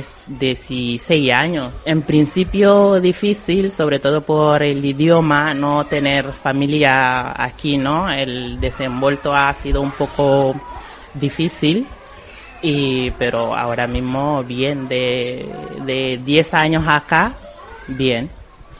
Speaker 6: dieciséis años. En principio difícil, sobre todo por el idioma, no tener familia aquí, ¿no? El desenvuelto ha sido un poco difícil. Y pero ahora mismo bien, de, de diez años acá, bien.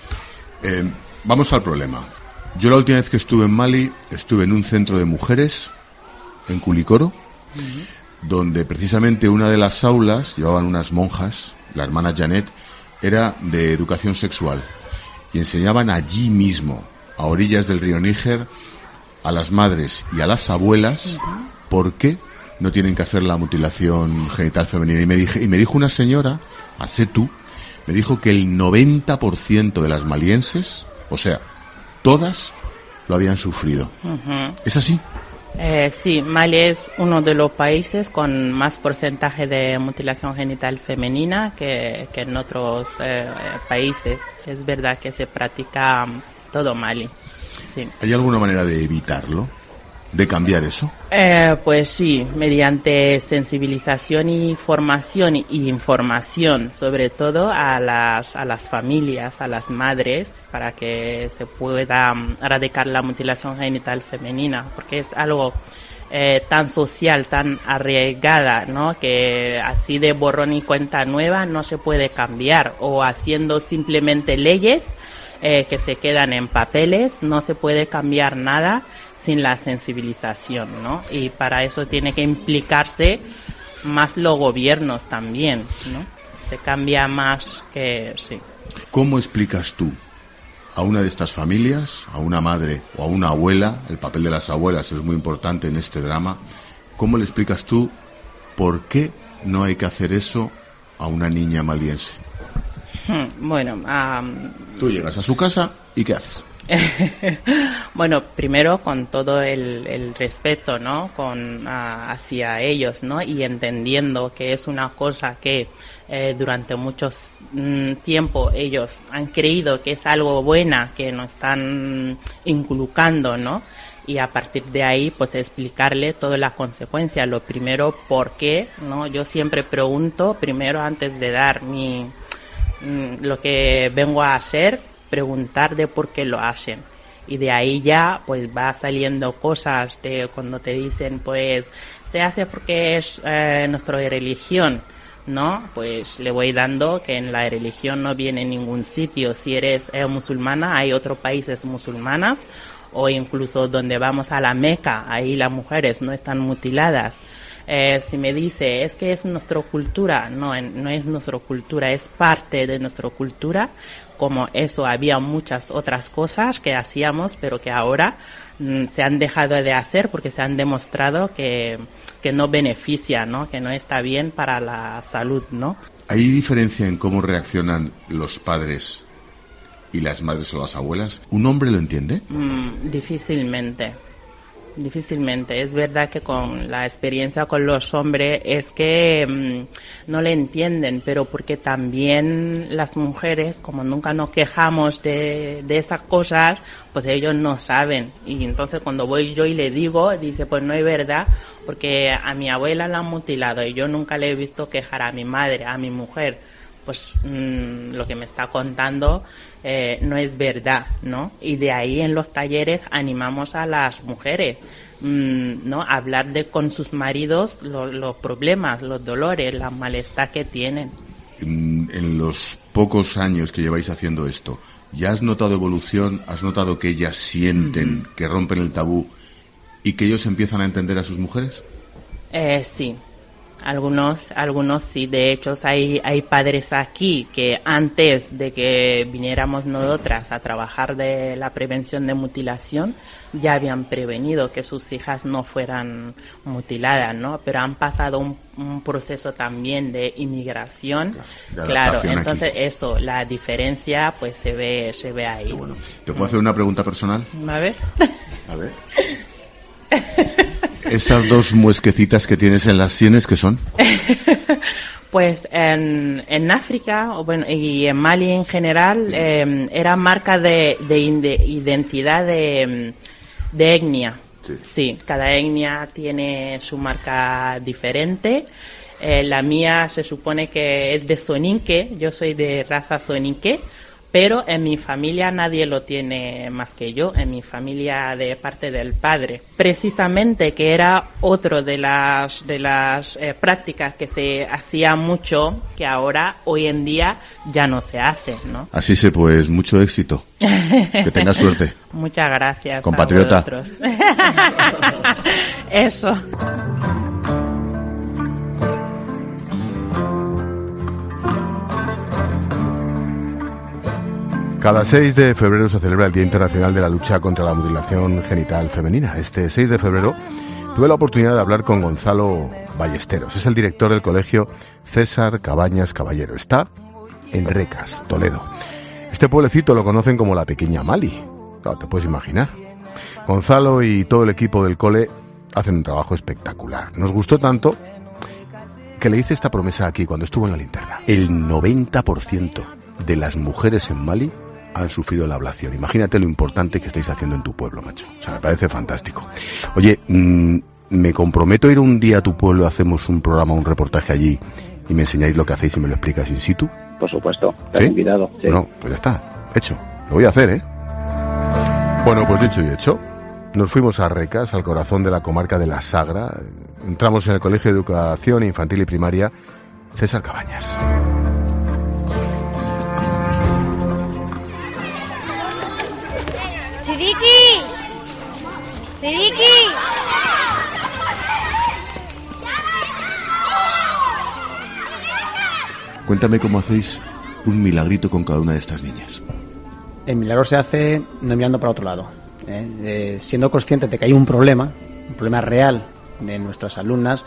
Speaker 1: Eh, vamos al problema. Yo la última vez que estuve en Mali, estuve en un centro de mujeres, en Culicoro, uh-huh. donde precisamente una de las aulas, llevaban unas monjas, la hermana Janet, era de educación sexual. Y enseñaban allí mismo, a orillas del río Níger, a las madres y a las abuelas, uh-huh. por qué no tienen que hacer la mutilación genital femenina. Y me, dije, y me dijo una señora, Asetu, me dijo que el noventa por ciento de las malienses, o sea, todas, lo habían sufrido.
Speaker 6: Uh-huh.
Speaker 1: ¿Es así?
Speaker 6: Eh, sí, Mali es uno de los países con más porcentaje de mutilación genital femenina que, que en otros eh, países. Es verdad que se practica todo Mali. Sí.
Speaker 1: ¿Hay alguna manera de evitarlo? ¿De cambiar eso?
Speaker 6: Eh, pues sí, mediante sensibilización y formación y información, sobre todo a las, a las familias, a las madres, para que se pueda erradicar la mutilación genital femenina, porque es algo eh, tan social, tan arraigada, ¿no? Que así de borrón y cuenta nueva no se puede cambiar, o haciendo simplemente leyes eh, que se quedan en papeles, no se puede cambiar nada sin la sensibilización, ¿no? Y para eso tiene que implicarse más los gobiernos también, ¿no? se cambia más que sí.
Speaker 1: ¿Cómo explicas tú a una de estas familias, a una madre o a una abuela, el papel de las abuelas es muy importante en este drama, cómo le explicas tú por qué no hay que hacer eso a una niña maliense?
Speaker 6: Bueno, um...
Speaker 1: tú llegas a su casa y ¿qué haces?
Speaker 6: Bueno, primero con todo el, el respeto, ¿no? Con uh, hacia ellos, ¿no? Y entendiendo que es una cosa que eh, durante mucho mm, tiempo ellos han creído que es algo buena, que nos están inculcando, ¿no? Y a partir de ahí, pues explicarle todas las consecuencias. Lo primero, ¿por qué? ¿No? Yo siempre pregunto, primero antes de dar mi mm, lo que vengo a hacer, preguntar de por qué lo hacen. Y de ahí ya pues va saliendo cosas de cuando te dicen pues se hace porque es eh, nuestra religión, ¿no? Pues le voy dando que en la religión no viene en ningún sitio. Si eres eh, musulmana, hay otros países musulmanas, o incluso donde vamos a la Meca, ahí las mujeres no están mutiladas. Eh, si me dice, es que es nuestra cultura, no, no es nuestra cultura, es parte de nuestra cultura. Como eso, había muchas otras cosas que hacíamos, pero que ahora mm, se han dejado de hacer porque se han demostrado que, que no beneficia, ¿no? Que no está bien para la salud, ¿no?
Speaker 1: ¿Hay diferencia en cómo reaccionan los padres y las madres o las abuelas? ¿Un hombre lo entiende?
Speaker 6: Mm, difícilmente. Difícilmente. Es verdad que con la experiencia con los hombres es que mmm, no le entienden, pero porque también las mujeres, como nunca nos quejamos de, de esas cosas, pues ellos no saben. Y entonces cuando voy yo y le digo, dice, pues no es verdad, porque a mi abuela la han mutilado y yo nunca le he visto quejar a mi madre, a mi mujer. Pues mmm, lo que me está contando eh, no es verdad, ¿no? Y de ahí en los talleres animamos a las mujeres, mmm, ¿no? A hablar de con sus maridos lo, los problemas, los dolores, la malestar que tienen.
Speaker 1: En, en los pocos años que lleváis haciendo esto, ¿ya has notado evolución? ¿Has notado que ellas sienten, uh-huh. que rompen el tabú y que ellos empiezan a entender a sus mujeres?
Speaker 6: Eh, sí. Algunos, algunos sí. De hecho, hay, hay padres aquí que antes de que viniéramos nosotras a trabajar de la prevención de mutilación, ya habían prevenido que sus hijas no fueran mutiladas, ¿no? Pero han pasado un, un proceso también de inmigración. De claro, entonces aquí. Eso, la diferencia, pues se ve, se ve ahí.
Speaker 1: Bueno. ¿Te puedo hacer una pregunta personal?
Speaker 6: A ver.
Speaker 1: A ver. Esas dos muesquecitas que tienes en las sienes, ¿qué son?
Speaker 6: Pues en, en África, o bueno, y en Mali en general, sí. eh, era marca de, de, de identidad de, de etnia. Sí. Sí, cada etnia tiene su marca diferente. Eh, la mía se supone que es de Soninke, yo soy de raza Soninke. Pero en mi familia nadie lo tiene más que yo, en mi familia de parte del padre. Precisamente que era otro de las de las eh, prácticas que se hacía mucho, que ahora, hoy en día, ya no se hace, ¿no?
Speaker 1: Así se, pues, mucho éxito. Que tengas suerte.
Speaker 6: Muchas gracias.
Speaker 1: Compatriota.
Speaker 6: A vosotros. Eso.
Speaker 1: Cada seis de febrero se celebra el Día Internacional de la Lucha contra la Mutilación Genital Femenina. Este seis de febrero tuve la oportunidad de hablar con Gonzalo Ballesteros. Es el director del colegio César Cabañas Caballero. Está en Recas, Toledo. Este pueblecito lo conocen como la pequeña Mali. Claro, te puedes imaginar. Gonzalo y todo el equipo del cole hacen un trabajo espectacular. Nos gustó tanto que le hice esta promesa aquí cuando estuvo en la linterna. El noventa por ciento de las mujeres en Mali han sufrido la ablación. Imagínate lo importante que estáis haciendo en tu pueblo, macho. O sea, me parece fantástico. Oye, mmm, me comprometo a ir un día a tu pueblo, hacemos un programa, un reportaje allí y me enseñáis lo que hacéis y me lo explicas in situ.
Speaker 10: Por supuesto, te
Speaker 1: ¿Sí?
Speaker 10: has invitado. Sí.
Speaker 1: Bueno, pues ya está, hecho. Lo voy a hacer, ¿eh? Bueno, pues dicho y hecho, nos fuimos a Recas, al corazón de la comarca de la Sagra. Entramos en el Colegio de Educación Infantil y Primaria César Cabañas.
Speaker 12: ¡Sidiki! ¡Sidiki!
Speaker 1: Cuéntame cómo hacéis un milagrito con cada una de estas niñas.
Speaker 7: El milagro se hace no mirando para otro lado, ¿eh? Eh, siendo conscientes de que hay un problema, un problema real de nuestras alumnas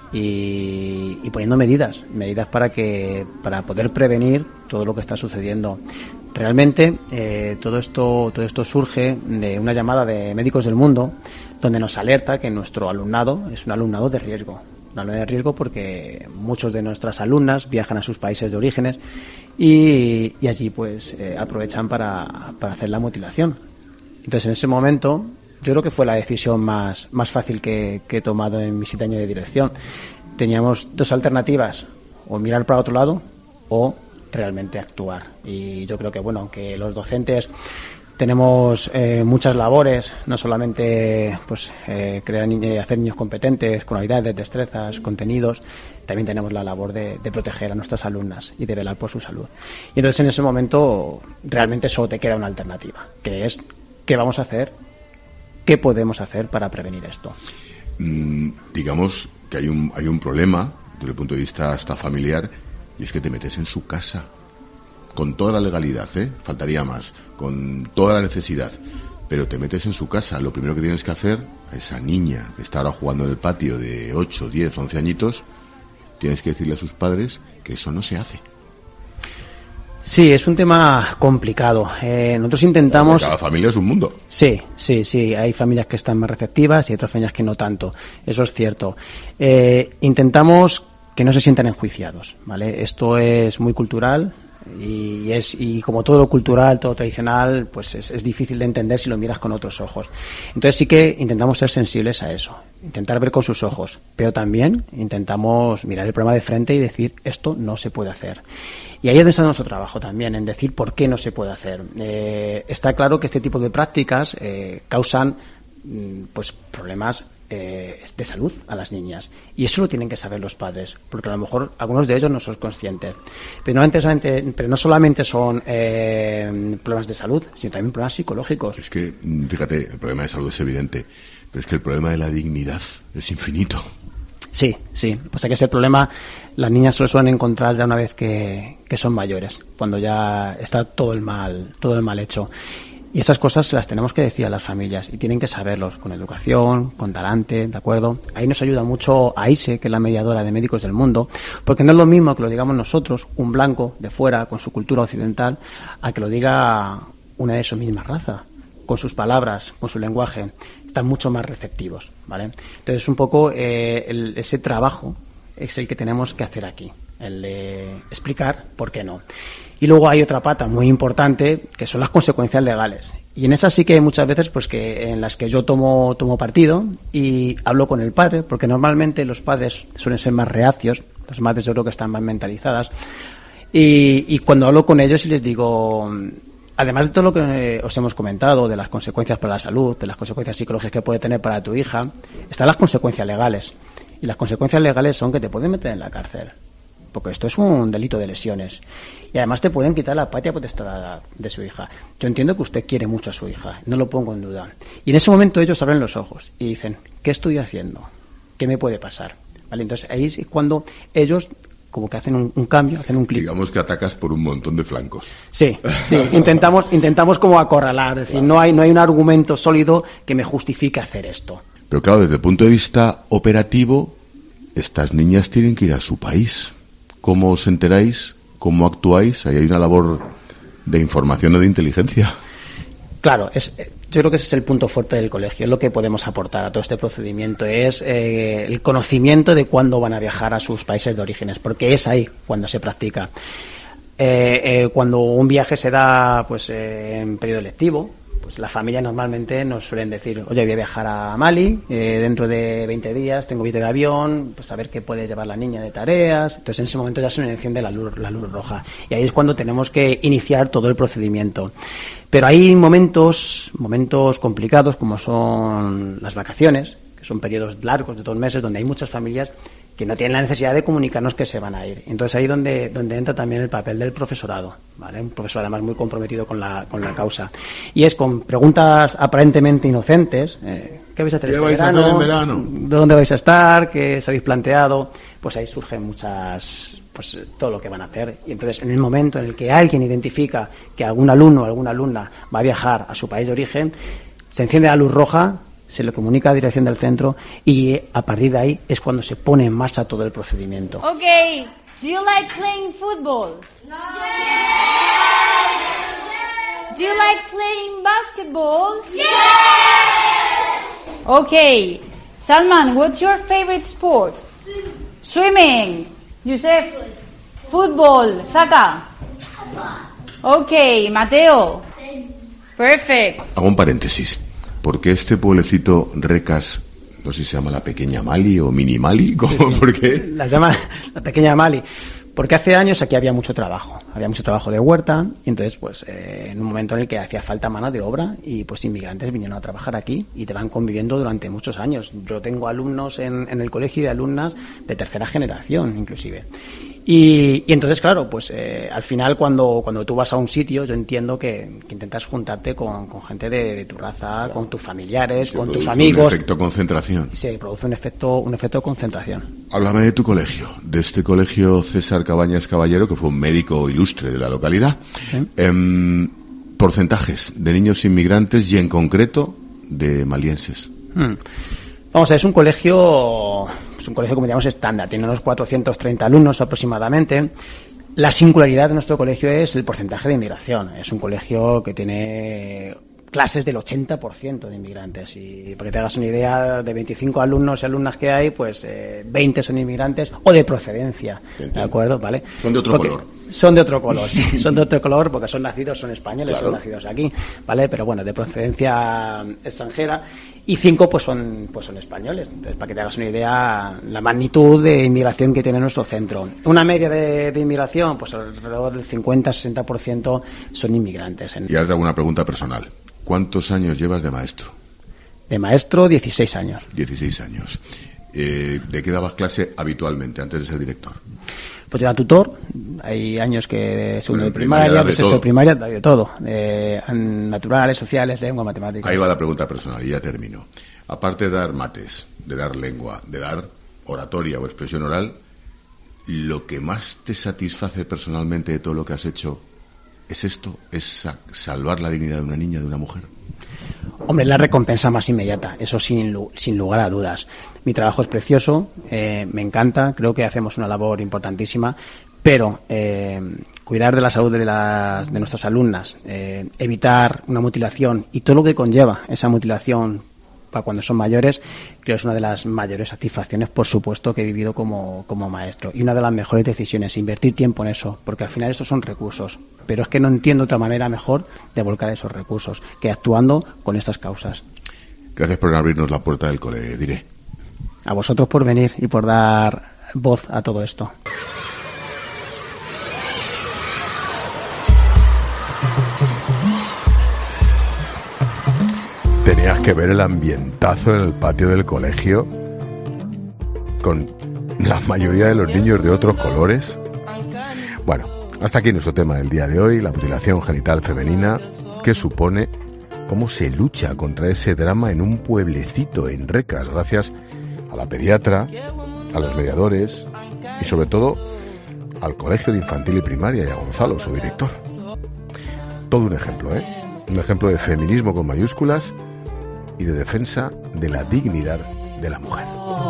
Speaker 7: y, y poniendo medidas, medidas para que para poder prevenir todo lo que está sucediendo. Realmente eh, todo esto todo esto surge de una llamada de Médicos del Mundo, donde nos alerta que nuestro alumnado es un alumnado de riesgo. Un alumnado de riesgo porque muchos de nuestras alumnas viajan a sus países de orígenes y, y allí pues eh, aprovechan para, para hacer la mutilación. Entonces en ese momento yo creo que fue la decisión más, más fácil que, que he tomado en mi siete años de dirección. Teníamos dos alternativas, o mirar para otro lado o realmente actuar. Y yo creo que bueno, aunque los docentes tenemos eh, muchas labores, no solamente pues eh, crear ni- hacer niños competentes, con habilidades, destrezas, contenidos, también tenemos la labor de, de proteger a nuestras alumnas y de velar por su salud. Y entonces en ese momento realmente solo te queda una alternativa, que es ¿qué vamos a hacer? ¿Qué podemos hacer para prevenir esto?
Speaker 1: Mm, digamos que hay un, hay un problema desde el punto de vista hasta familiar, y es que te metes en su casa con toda la legalidad, ¿eh? Faltaría más, con toda la necesidad, pero te metes en su casa. Lo primero que tienes que hacer a esa niña que está ahora jugando en el patio de ocho, diez, once añitos, tienes que decirle a sus padres que eso no se hace.
Speaker 7: Sí, es un tema complicado. Eh, nosotros intentamos...
Speaker 1: Cada familia es un mundo.
Speaker 7: Sí, sí, sí. Hay familias que están más receptivas y otras familias que no tanto. Eso es cierto. Eh, intentamos que no se sientan enjuiciados, ¿vale? Esto es muy cultural y es y como todo lo cultural, todo tradicional, pues es, es difícil de entender si lo miras con otros ojos. Entonces sí que intentamos ser sensibles a eso, intentar ver con sus ojos, pero también intentamos mirar el problema de frente y decir esto no se puede hacer. Y ahí es donde está nuestro trabajo también, en decir por qué no se puede hacer. Eh, está claro que este tipo de prácticas eh, causan mm, pues problemas eh, de salud a las niñas. Y eso lo tienen que saber los padres, porque a lo mejor algunos de ellos no son conscientes. Pero no solamente, pero no solamente son eh, problemas de salud, sino también problemas psicológicos.
Speaker 1: Es que, fíjate, el problema de salud es evidente, pero es que el problema de la dignidad es infinito.
Speaker 7: Sí, sí. Pasa que ese problema las niñas se lo suelen encontrar ya una vez que, que son mayores, cuando ya está todo el mal, todo el mal hecho. Y esas cosas se las tenemos que decir a las familias y tienen que saberlos con educación, con talante, ¿de acuerdo? Ahí nos ayuda mucho AISE, que es la mediadora de Médicos del Mundo, porque no es lo mismo que lo digamos nosotros, un blanco de fuera, con su cultura occidental, a que lo diga una de su misma raza, con sus palabras, con su lenguaje. Están mucho más receptivos, ¿vale? Entonces, un poco eh, el, ese trabajo es el que tenemos que hacer aquí, el de explicar por qué no. Y luego hay otra pata muy importante, que son las consecuencias legales. Y en esas sí que hay muchas veces pues que en las que yo tomo tomo partido y hablo con el padre, porque normalmente los padres suelen ser más reacios, las madres yo creo que están más mentalizadas. Y, y cuando hablo con ellos y les digo, además de todo lo que os hemos comentado, de las consecuencias para la salud, de las consecuencias psicológicas que puede tener para tu hija, están las consecuencias legales. Y las consecuencias legales son que te pueden meter en la cárcel, porque esto es un delito de lesiones. Y además te pueden quitar la patria potestad de su hija. Yo entiendo que usted quiere mucho a su hija, no lo pongo en duda. Y en ese momento ellos abren los ojos y dicen, ¿qué estoy haciendo? ¿Qué me puede pasar? ¿Vale? Entonces ahí es cuando ellos como que hacen un, un cambio, hacen un clic.
Speaker 1: Digamos que atacas por un montón de flancos.
Speaker 7: Sí, sí, intentamos intentamos como acorralar, es decir, no hay no hay un argumento sólido que me justifique hacer esto.
Speaker 1: Pero claro, desde el punto de vista operativo, estas niñas tienen que ir a su país. ¿Cómo os enteráis? ¿Cómo actuáis? Ahí hay una labor de información o de inteligencia.
Speaker 7: Claro, es, yo creo que ese es el punto fuerte del colegio, es lo que podemos aportar a todo este procedimiento, es eh, el conocimiento de cuándo van a viajar a sus países de orígenes, porque es ahí cuando se practica. Eh, eh, cuando un viaje se da pues eh, en periodo lectivo, pues la familia normalmente nos suelen decir, oye, voy a viajar a Mali, eh, dentro de veinte días tengo billete de avión, pues a ver qué puede llevar la niña de tareas. Entonces en ese momento ya se nos enciende la luz, la luz roja. Y ahí es cuando tenemos que iniciar todo el procedimiento. Pero hay momentos, momentos complicados como son las vacaciones, que son periodos largos de dos meses donde hay muchas familias que no tienen la necesidad de comunicarnos que se van a ir. Entonces ahí donde donde entra también el papel del profesorado, ¿vale? Un profesor además muy comprometido con la con la causa. Y es con preguntas aparentemente inocentes, eh, ¿qué vais a hacer,
Speaker 1: ¿Qué
Speaker 7: este
Speaker 1: vais
Speaker 7: verano?
Speaker 1: a hacer en verano?
Speaker 7: ¿Dónde vais a estar? ¿Qué os habéis planteado? Pues ahí surgen muchas pues todo lo que van a hacer. Y entonces, en el momento en el que alguien identifica que algún alumno o alguna alumna va a viajar a su país de origen, se enciende la luz roja, se le comunica a la dirección del centro y a partir de ahí es cuando se pone en marcha todo el procedimiento.
Speaker 12: Okay, do you like playing football? No. Do you like playing basketball? Yes. Okay, Salman, what's your favorite sport? Swimming. Yusef, fútbol. Zaka. Okay, Mateo. Perfect.
Speaker 1: Hago un paréntesis. ¿Por qué este pueblecito Recas, no sé si se llama la Pequeña Mali o Mini Mali? ¿Cómo? Sí, sí. ¿Por qué?
Speaker 7: La llama la Pequeña Mali. Porque hace años aquí había mucho trabajo, había mucho trabajo de huerta, y entonces pues eh, en un momento en el que hacía falta mano de obra y pues inmigrantes vinieron a trabajar aquí y te van conviviendo durante muchos años. Yo tengo alumnos en, en el colegio y alumnas de tercera generación inclusive. Y, y entonces, claro, pues eh, al final cuando, cuando tú vas a un sitio, yo entiendo que, que intentas juntarte con, con gente de, de tu raza, claro, con tus familiares, se con tus amigos.
Speaker 1: Un efecto concentración.
Speaker 7: Se produce un efecto, un efecto concentración.
Speaker 1: Háblame de tu colegio, de este colegio César Cabañas Caballero, que fue un médico ilustre de la localidad. ¿Sí? Eh, porcentajes de niños inmigrantes y en concreto de malienses.
Speaker 7: Hmm. Vamos a ver, es un colegio... Es un colegio, como digamos, estándar, tiene unos cuatrocientos treinta alumnos aproximadamente. La singularidad de nuestro colegio es el porcentaje de inmigración. Es un colegio que tiene clases del ochenta por ciento de inmigrantes. Y para que te hagas una idea, de veinticinco alumnos y alumnas que hay, pues eh, veinte son inmigrantes o de procedencia. ¿De acuerdo? ¿Vale?
Speaker 1: Son de otro porque color.
Speaker 7: Son de otro color, sí, son de otro color porque son nacidos, son españoles, claro, son nacidos aquí, ¿vale? Pero bueno, de procedencia extranjera. Y cinco pues son pues son españoles. Entonces, para que te hagas una idea, la magnitud de inmigración que tiene nuestro centro. Una media de, de inmigración, pues alrededor del cincuenta a sesenta por ciento son inmigrantes.
Speaker 1: Y ahora te hago una pregunta personal. ¿Cuántos años llevas de maestro?
Speaker 7: De maestro, dieciséis años.
Speaker 1: dieciséis años. Eh, ¿De qué dabas clase habitualmente, antes de ser director?
Speaker 7: Pues yo era tutor, hay años que de segundo de primaria, de sexto de primaria, de todo, de naturales, sociales, lengua, matemáticas.
Speaker 1: Ahí va la pregunta personal y ya termino. Aparte de dar mates, de dar lengua, de dar oratoria o expresión oral, ¿lo que más te satisface personalmente de todo lo que has hecho es esto? ¿Es salvar la dignidad de una niña, de una mujer?
Speaker 7: Hombre, la recompensa más inmediata, eso sin, sin lugar a dudas. Mi trabajo es precioso, eh, me encanta, creo que hacemos una labor importantísima, pero eh, cuidar de la salud de, las, de nuestras alumnas, eh, evitar una mutilación y todo lo que conlleva esa mutilación para cuando son mayores, creo que es una de las mayores satisfacciones, por supuesto, que he vivido como, como maestro. Y una de las mejores decisiones, invertir tiempo en eso, porque al final esos son recursos. Pero es que no entiendo otra manera mejor de volcar esos recursos que actuando con estas causas.
Speaker 1: Gracias por abrirnos la puerta del cole, diré.
Speaker 7: A vosotros por venir y por dar voz a todo esto.
Speaker 1: Tenías que ver el ambientazo en el patio del colegio con la mayoría de los niños de otros colores. Bueno, hasta aquí nuestro tema del día de hoy, la mutilación genital femenina, qué supone, cómo se lucha contra ese drama en un pueblecito en Recas, gracias a la pediatra, a los mediadores y sobre todo al Colegio de Infantil y Primaria y a Gonzalo, su director. Todo un ejemplo, ¿eh? Un ejemplo de feminismo con mayúsculas y de defensa de la dignidad de la mujer.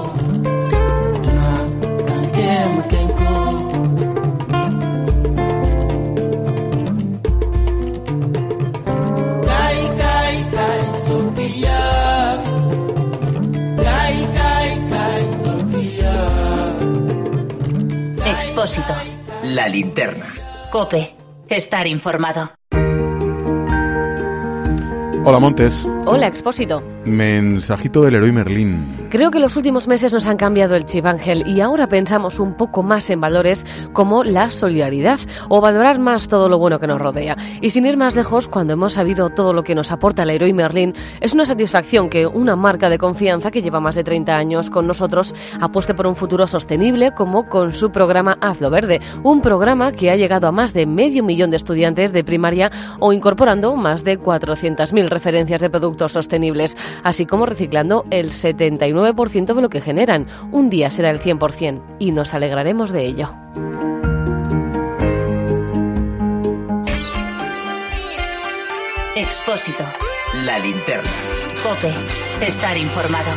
Speaker 4: Expósito.
Speaker 3: La linterna.
Speaker 4: COPE. Estar informado.
Speaker 1: Hola, Montes.
Speaker 10: Hola, Expósito.
Speaker 1: Mensajito del héroe Merlín.
Speaker 10: Creo que los últimos meses nos han cambiado el chip, Ángel, y ahora pensamos un poco más en valores como la solidaridad o valorar más todo lo bueno que nos rodea. Y sin ir más lejos, cuando hemos sabido todo lo que nos aporta el héroe Merlín, es una satisfacción que una marca de confianza que lleva más de treinta años con nosotros apueste por un futuro sostenible, como con su programa Hazlo Verde, un programa que ha llegado a más de medio millón de estudiantes de primaria o incorporando más de cuatrocientas mil referencias de productos sostenibles, así como reciclando el setenta y nueve por ciento de lo que generan. Un día será el cien por ciento y nos alegraremos de ello.
Speaker 4: Expósito.
Speaker 3: La linterna.
Speaker 4: COPE. Estar informado.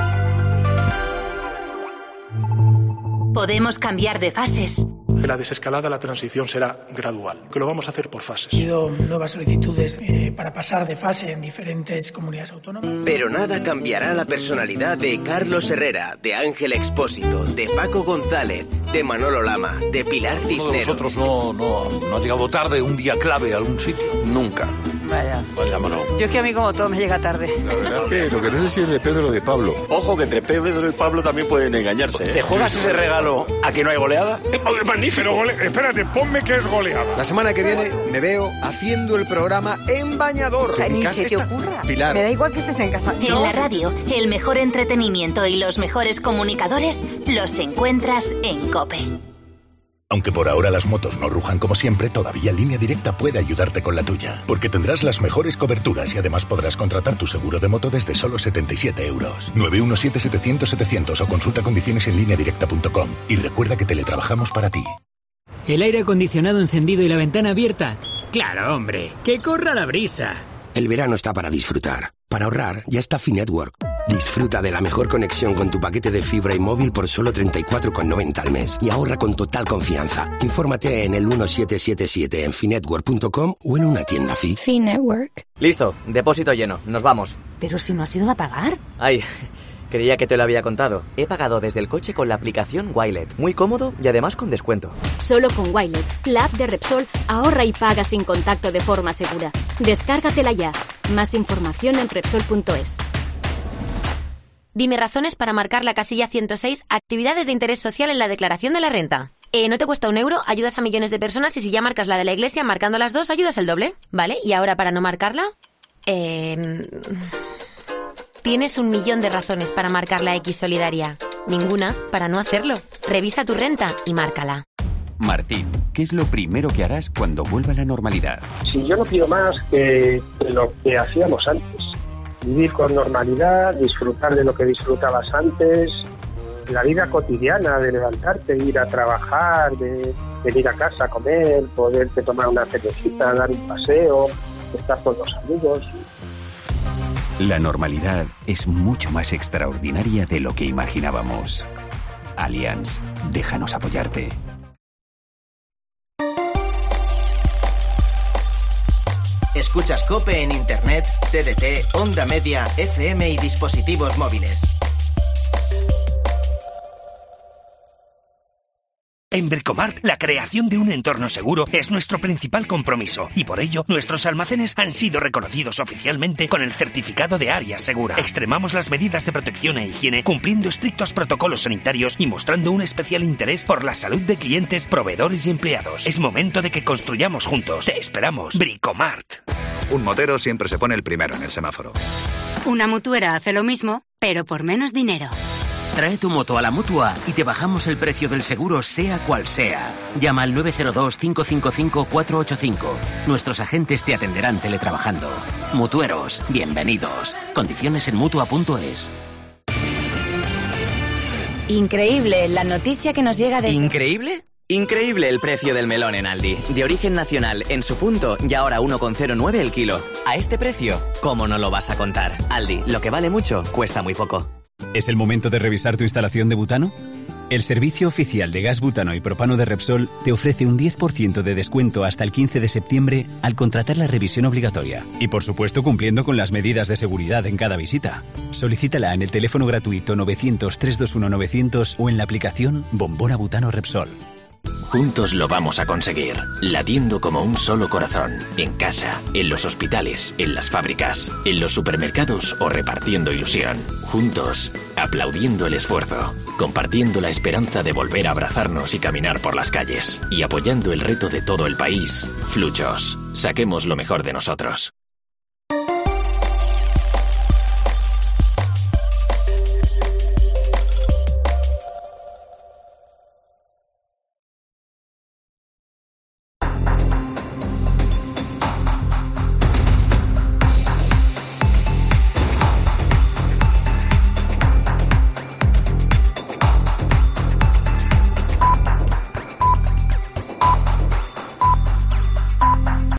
Speaker 4: Podemos cambiar de fases.
Speaker 26: La desescalada, la transición será gradual, que lo vamos a hacer por fases.
Speaker 2: Ha habido nuevas solicitudes eh, para pasar de fase en diferentes comunidades autónomas.
Speaker 13: Pero nada cambiará la personalidad de Carlos Herrera, de Ángel Expósito, de Paco González, de Manolo Lama, de Pilar Cisneros.
Speaker 25: Nosotros no, no, no ha llegado tarde un día clave a algún sitio. Nunca.
Speaker 14: Vaya.
Speaker 25: Vaya, mano.
Speaker 14: Yo es que a mí como todo me llega tarde.
Speaker 1: La verdad es que lo que no sé si es de Pedro o de Pablo.
Speaker 15: Ojo, que entre Pedro y Pablo también pueden engañarse, ¿eh?
Speaker 16: ¿Te juegas ese regalo a que no hay goleada?
Speaker 26: Eh, magnífico, gole... espérate, ponme que es goleada.
Speaker 17: La semana que viene me veo haciendo el programa en bañador.
Speaker 14: O sea,
Speaker 17: en
Speaker 14: ni
Speaker 17: casa
Speaker 14: se te
Speaker 17: está...
Speaker 14: ocurra.
Speaker 17: Pilar.
Speaker 14: Me da igual que estés en casa.
Speaker 4: En la radio, el mejor entretenimiento y los mejores comunicadores los encuentras en COPE.
Speaker 18: Aunque por ahora las motos no rujan como siempre, todavía Línea Directa puede ayudarte con la tuya. Porque tendrás las mejores coberturas y además podrás contratar tu seguro de moto desde solo setenta y siete euros. nueve uno siete, setecientos, setecientos o consulta condiciones en línea directa punto com. Y recuerda que teletrabajamos para ti.
Speaker 19: ¿El aire acondicionado encendido y la ventana abierta? ¡Claro, hombre! ¡Que corra la brisa!
Speaker 20: El verano está para disfrutar. Para ahorrar, ya está Finetwork. Disfruta de la mejor conexión con tu paquete de fibra y móvil por solo treinta y cuatro con noventa al mes. Y ahorra con total confianza. Infórmate en el uno siete siete siete en finetwork punto com o en una tienda Fi.
Speaker 21: Finetwork.
Speaker 22: Listo, depósito lleno. Nos vamos.
Speaker 21: Pero si no has ido a pagar.
Speaker 22: Ay, creía que te lo había contado. He pagado desde el coche con la aplicación Wilet. Muy cómodo y además con descuento.
Speaker 21: Solo con Wilet, la app de Repsol, ahorra y paga sin contacto de forma segura. Descárgatela ya. Más información en Repsol punto es.
Speaker 28: Dime razones para marcar la casilla ciento seis, actividades de interés social en la declaración de la renta. Eh, no te cuesta un euro, ayudas a millones de personas y si ya marcas la de la iglesia, marcando las dos, ayudas el doble. ¿Vale? Y ahora para no marcarla... Eh... Tienes un millón de razones para marcar la X solidaria. Ninguna para no hacerlo. Revisa tu renta y márcala.
Speaker 33: Martín, ¿qué es lo primero que harás cuando vuelva la normalidad?
Speaker 34: Si yo no pido más que lo que hacíamos antes. Vivir con normalidad, disfrutar de lo que disfrutabas antes, la vida cotidiana, de levantarte, ir a trabajar, de venir a casa a comer, poderte tomar una cervecita, dar un paseo, estar con los amigos.
Speaker 33: La normalidad es mucho más extraordinaria de lo que imaginábamos. Allianz, déjanos apoyarte.
Speaker 3: Escuchas COPE en Internet, T D T, Onda Media, F M y dispositivos móviles.
Speaker 35: En Bricomart, la creación de un entorno seguro es nuestro principal compromiso y por ello nuestros almacenes han sido reconocidos oficialmente con el certificado de área segura. Extremamos las medidas de protección e higiene cumpliendo estrictos protocolos sanitarios y mostrando un especial interés por la salud de clientes, proveedores y empleados. Es momento de que construyamos juntos. Te esperamos. Bricomart.
Speaker 36: Un motero siempre se pone el primero en el semáforo.
Speaker 21: Una mutuera hace lo mismo, pero por menos dinero.
Speaker 23: Trae tu moto a la Mutua y te bajamos el precio del seguro sea cual sea. Llama al nueve cero dos, cinco cinco cinco, cuatro ocho cinco. Nuestros agentes te atenderán teletrabajando. Mutueros, bienvenidos. Condiciones en Mutua punto es.
Speaker 21: Increíble la noticia que nos llega de...
Speaker 22: ¿Increíble? Increíble el precio del melón en Aldi. De origen nacional, en su punto, y ahora uno coma cero nueve el kilo. A este precio, ¿cómo no lo vas a contar? Aldi, lo que vale mucho, cuesta muy poco.
Speaker 37: ¿Es el momento de revisar tu instalación de butano? El Servicio Oficial de Gas Butano y Propano de Repsol te ofrece un diez por ciento de descuento hasta el quince de septiembre al contratar la revisión obligatoria. Y por supuesto cumpliendo con las medidas de seguridad en cada visita. Solicítala en el teléfono gratuito novecientos, trescientos veintiuno, novecientos o en la aplicación Bombona Butano Repsol.
Speaker 38: Juntos lo vamos a conseguir, latiendo como un solo corazón, en casa, en los hospitales, en las fábricas, en los supermercados o repartiendo ilusión. Juntos, aplaudiendo el esfuerzo, compartiendo la esperanza de volver a abrazarnos y caminar por las calles, y apoyando el reto de todo el país. Fluchos, saquemos lo mejor de nosotros.